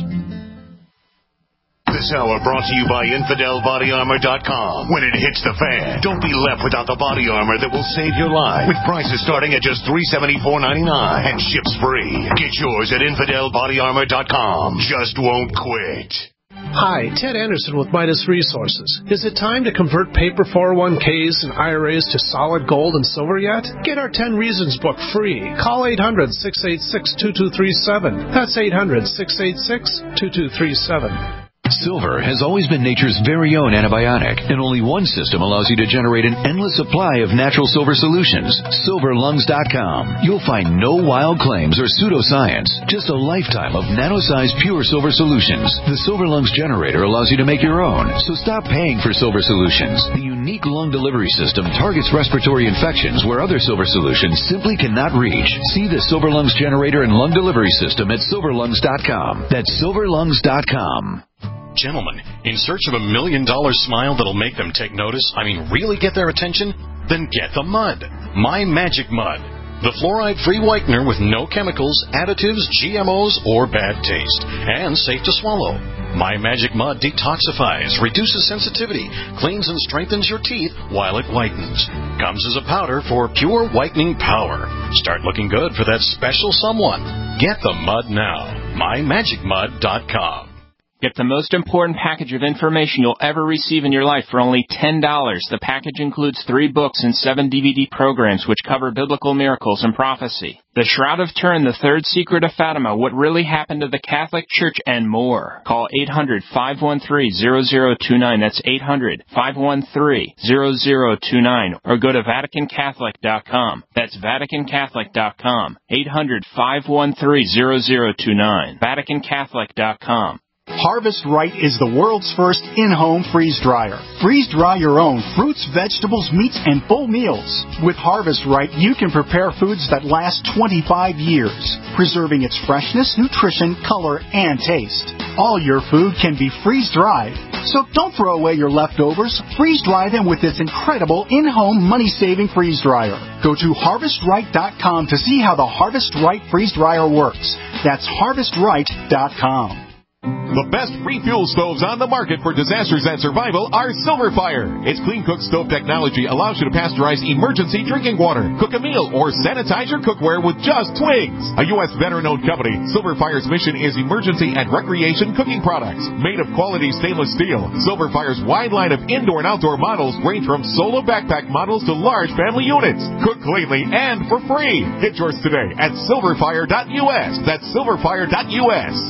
This hour brought to you by Infidel Body Armor dot com. When it hits the fan, don't be left without the body armor that will save your life. With prices starting at just three hundred seventy-four ninety-nine and ships free. Get yours at Infidel Body Armor dot com. Just won't quit. Hi, Ted Anderson with Midas Resources. Is it time to convert paper four oh one k's and I R As to solid gold and silver yet? Get our ten Reasons book free. Call eight hundred, six eight six, two two three seven. That's eight hundred, six eight six, two two three seven. Silver has always been nature's very own antibiotic, and only one system allows you to generate an endless supply of natural silver solutions. Silver Lungs dot com. You'll find no wild claims or pseudoscience, just a lifetime of nano-sized pure silver solutions. The Silver Lungs generator allows you to make your own, so stop paying for silver solutions. The unique lung delivery system targets respiratory infections where other silver solutions simply cannot reach. See the Silver Lungs generator and lung delivery system at Silver Lungs dot com. That's Silver Lungs dot com. Gentlemen, in search of a million dollar smile that'll make them take notice, I mean really get their attention? Then get the mud. My Magic Mud. The fluoride-free whitener with no chemicals, additives, G M Os, or bad taste. And safe to swallow. My Magic Mud detoxifies, reduces sensitivity, cleans and strengthens your teeth while it whitens. Comes as a powder for pure whitening power. Start looking good for that special someone. Get the mud now. My Magic Mud dot com. Get the most important package of information you'll ever receive in your life for only ten dollars. The package includes three books and seven D V D programs which cover biblical miracles and prophecy. The Shroud of Turin, The Third Secret of Fatima, What Really Happened to the Catholic Church, and more. Call eight hundred, five one three, zero zero two nine. That's eight hundred, five one three, zero zero two nine. Or go to Vatican Catholic dot com. That's Vatican Catholic dot com. eight hundred, five one three, zero zero two nine. Vatican Catholic dot com. Harvest Right is the world's first in-home freeze dryer. Freeze dry your own fruits, vegetables, meats, and full meals. With Harvest Right, you can prepare foods that last twenty-five years, preserving its freshness, nutrition, color, and taste. All your food can be freeze-dried. So don't throw away your leftovers. Freeze-dry them with this incredible in-home money-saving freeze dryer. Go to Harvest Right dot com to see how the Harvest Right freeze dryer works. That's Harvest Right dot com. The best free fuel stoves on the market for disasters and survival are Silverfire. Its Clean Cook stove technology allows you to pasteurize emergency drinking water, cook a meal, or sanitize your cookware with just twigs. A U S veteran-owned company, Silverfire's mission is emergency and recreation cooking products. Made of quality stainless steel, Silverfire's wide line of indoor and outdoor models range from solo backpack models to large family units. Cook cleanly and for free. Get yours today at Silverfire dot U S. That's Silverfire dot U S.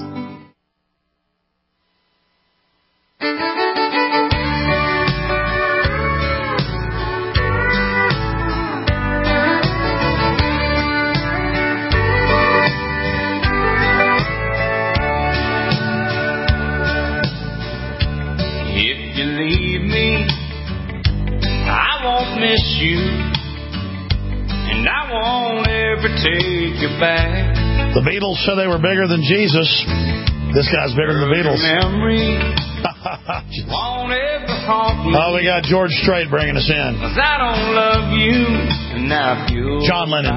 take you back. The Beatles said they were bigger than Jesus. This guy's bigger than the Beatles. Oh, we got George Strait bringing us in. I don't love you, and now John Lennon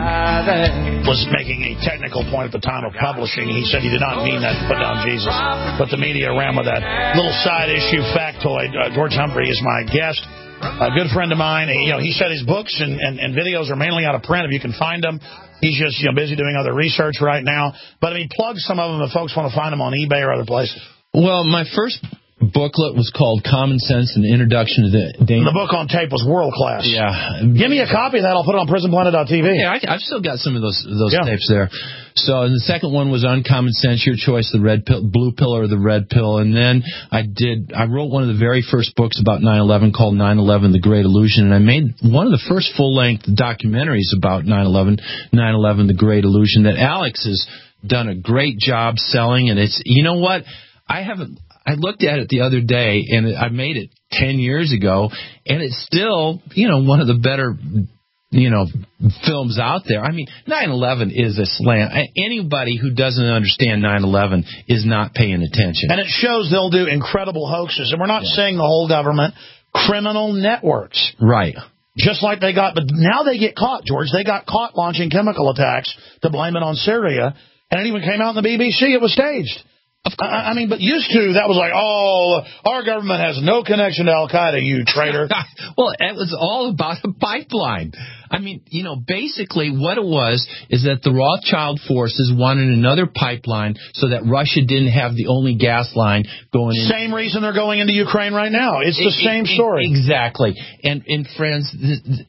was making a technical point at the time of publishing. He said he did not mean that to put down Jesus, but the media ran with that little side issue factoid. Uh, George Humphrey is my guest, a good friend of mine. You know, he said his books and, and, and videos are mainly out of print if you can find them. He's just, you know, busy doing other research right now. But I mean, plug some of them if folks want to find them on eBay or other places. Well, my first booklet was called Common Sense and Introduction to the Danger. The book on tape was world class. Yeah. Give me a copy of that. I'll put it on prison planet dot T V. Yeah, I, I've still got some of those those yeah. tapes there. So, and the second one was Uncommon Sense, Your Choice, the red pill, blue pill or the red pill. And then I did, I wrote one of the very first books about nine eleven called nine eleven, The Great Illusion. And I made one of the first full-length documentaries about nine eleven, nine eleven, The Great Illusion, that Alex has done a great job selling. And it's, you know what? I haven't, I looked at it the other day, and I made it ten years ago, and it's still, you know, one of the better, you know, films out there. I mean, nine eleven is a slam. Anybody who doesn't understand nine eleven is not paying attention. And it shows they'll do incredible hoaxes, and we're not yeah. saying the whole government, criminal networks. Right. Just like they got, but now they get caught, George. They got caught launching chemical attacks to blame it on Syria, and it even came out in the B B C. It was staged. Of course. I, I mean, but used to, that was like, oh, our government has no connection to Al-Qaeda, you traitor. Well, it was all about a pipeline. I mean, you know, basically what it was is that the Rothschild forces wanted another pipeline so that Russia didn't have the only gas line going in. Same reason they're going into Ukraine right now. It's the it, same it, story. Exactly. And, and friends... Th- th-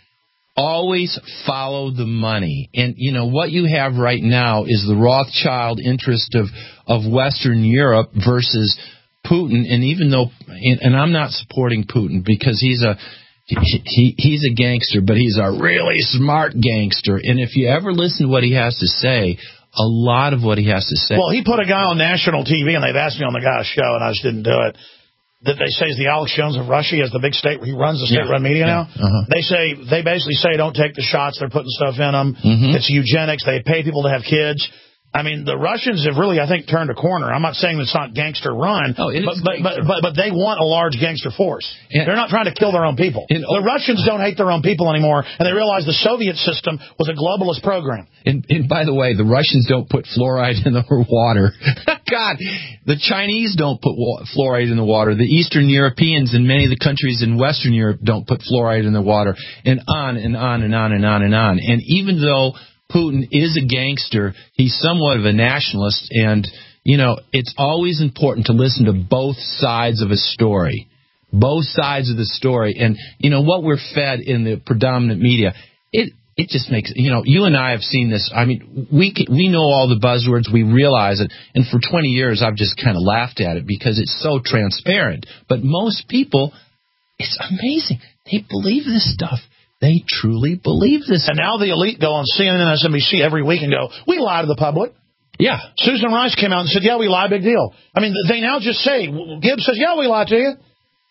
always follow the money. And, you know, what you have right now is the Rothschild interest of, of Western Europe versus Putin. And even though, and, and I'm not supporting Putin because he's a, he, he he's a gangster, but he's a really smart gangster. And if you ever listen to what he has to say, a lot of what he has to say. Well, he put a guy on national T V, and they've asked me on the guy's show, and I just didn't do it, that they say is the Alex Jones of Russia. He has the big state where he runs the state-run media yeah. now. Uh-huh. They say, they basically say don't take the shots. They're putting stuff in them. Mm-hmm. It's eugenics. They pay people to have kids. I mean, the Russians have really, I think, turned a corner. I'm not saying it's not gangster run, oh, it but, is but, but, but, but they want a large gangster force. Yeah. They're not trying to kill their own people. And, the Russians don't hate their own people anymore, and they realize the Soviet system was a globalist program. And, and by the way, the Russians don't put fluoride in the water. God, the Chinese don't put wa- fluoride in the water. The Eastern Europeans and many of the countries in Western Europe don't put fluoride in the water, and on and on and on and on and on. And even though Putin is a gangster, he's somewhat of a nationalist, and, you know, it's always important to listen to both sides of a story. Both sides of the story. And, you know, what we're fed in the predominant media, it it just makes, you know, you and I have seen this. I mean, we we know all the buzzwords, we realize it, and for twenty years I've just kind of laughed at it because it's so transparent. But most people, it's amazing. They believe this stuff. They truly believe this. And now the elite go on C N N and M S N B C every week and go, we lie to the public. Yeah. Susan Rice came out and said, yeah, we lie, big deal. I mean, they now just say, Gibbs says, yeah, we lie to you.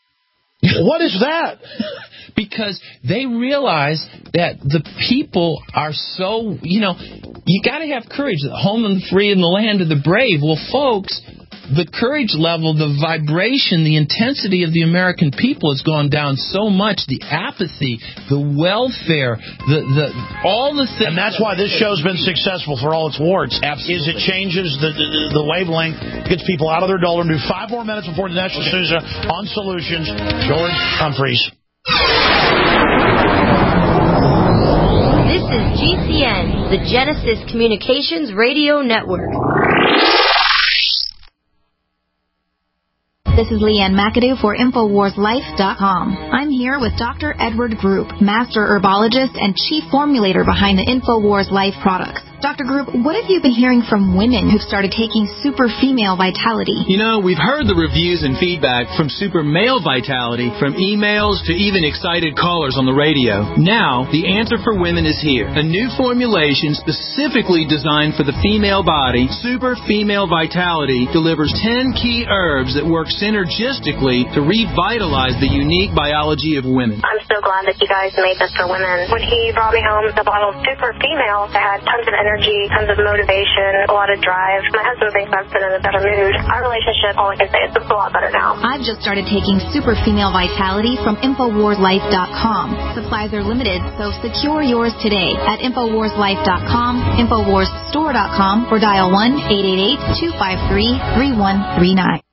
What is that? Because they realize that the people are so, you know, you got to have courage. The home and the free and the land of the brave. Well, folks, the courage level, the vibration, the intensity of the American people has gone down so much. The apathy, the welfare, the the all the things. And that's why this show's been successful for all its warts. Absolutely. Is it changes the, the, the wavelength, gets people out of their doldrum. Do five more minutes before Dinesh D'Souza on Solutions. George Humphreys. This is G C N, the Genesis Communications Radio Network. This is Leanne McAdoo for Infowars Life dot com. I'm here with Doctor Edward Group, Master Herbologist and Chief Formulator behind the Infowars Life products. Doctor Group, what have you been hearing from women who've started taking Super Female Vitality? You know, we've heard the reviews and feedback from Super Male Vitality, from emails to even excited callers on the radio. Now, the answer for women is here. A new formulation specifically designed for the female body, Super Female Vitality, delivers ten key herbs that work synergistically to revitalize the unique biology of women. I'm so glad that you guys made this for women. When he brought me home the bottle of Super Female, I had tons of energy, tons of motivation, a lot of drive. My husband thinks I've been in a better mood. Our relationship, all I can say is it's a lot better now. I've just started taking Super Female Vitality from Infowars Life dot com. Supplies are limited, so secure yours today at Infowars Life dot com, Infowars Store dot com, or dial one eight eight eight, two five three, three one three nine.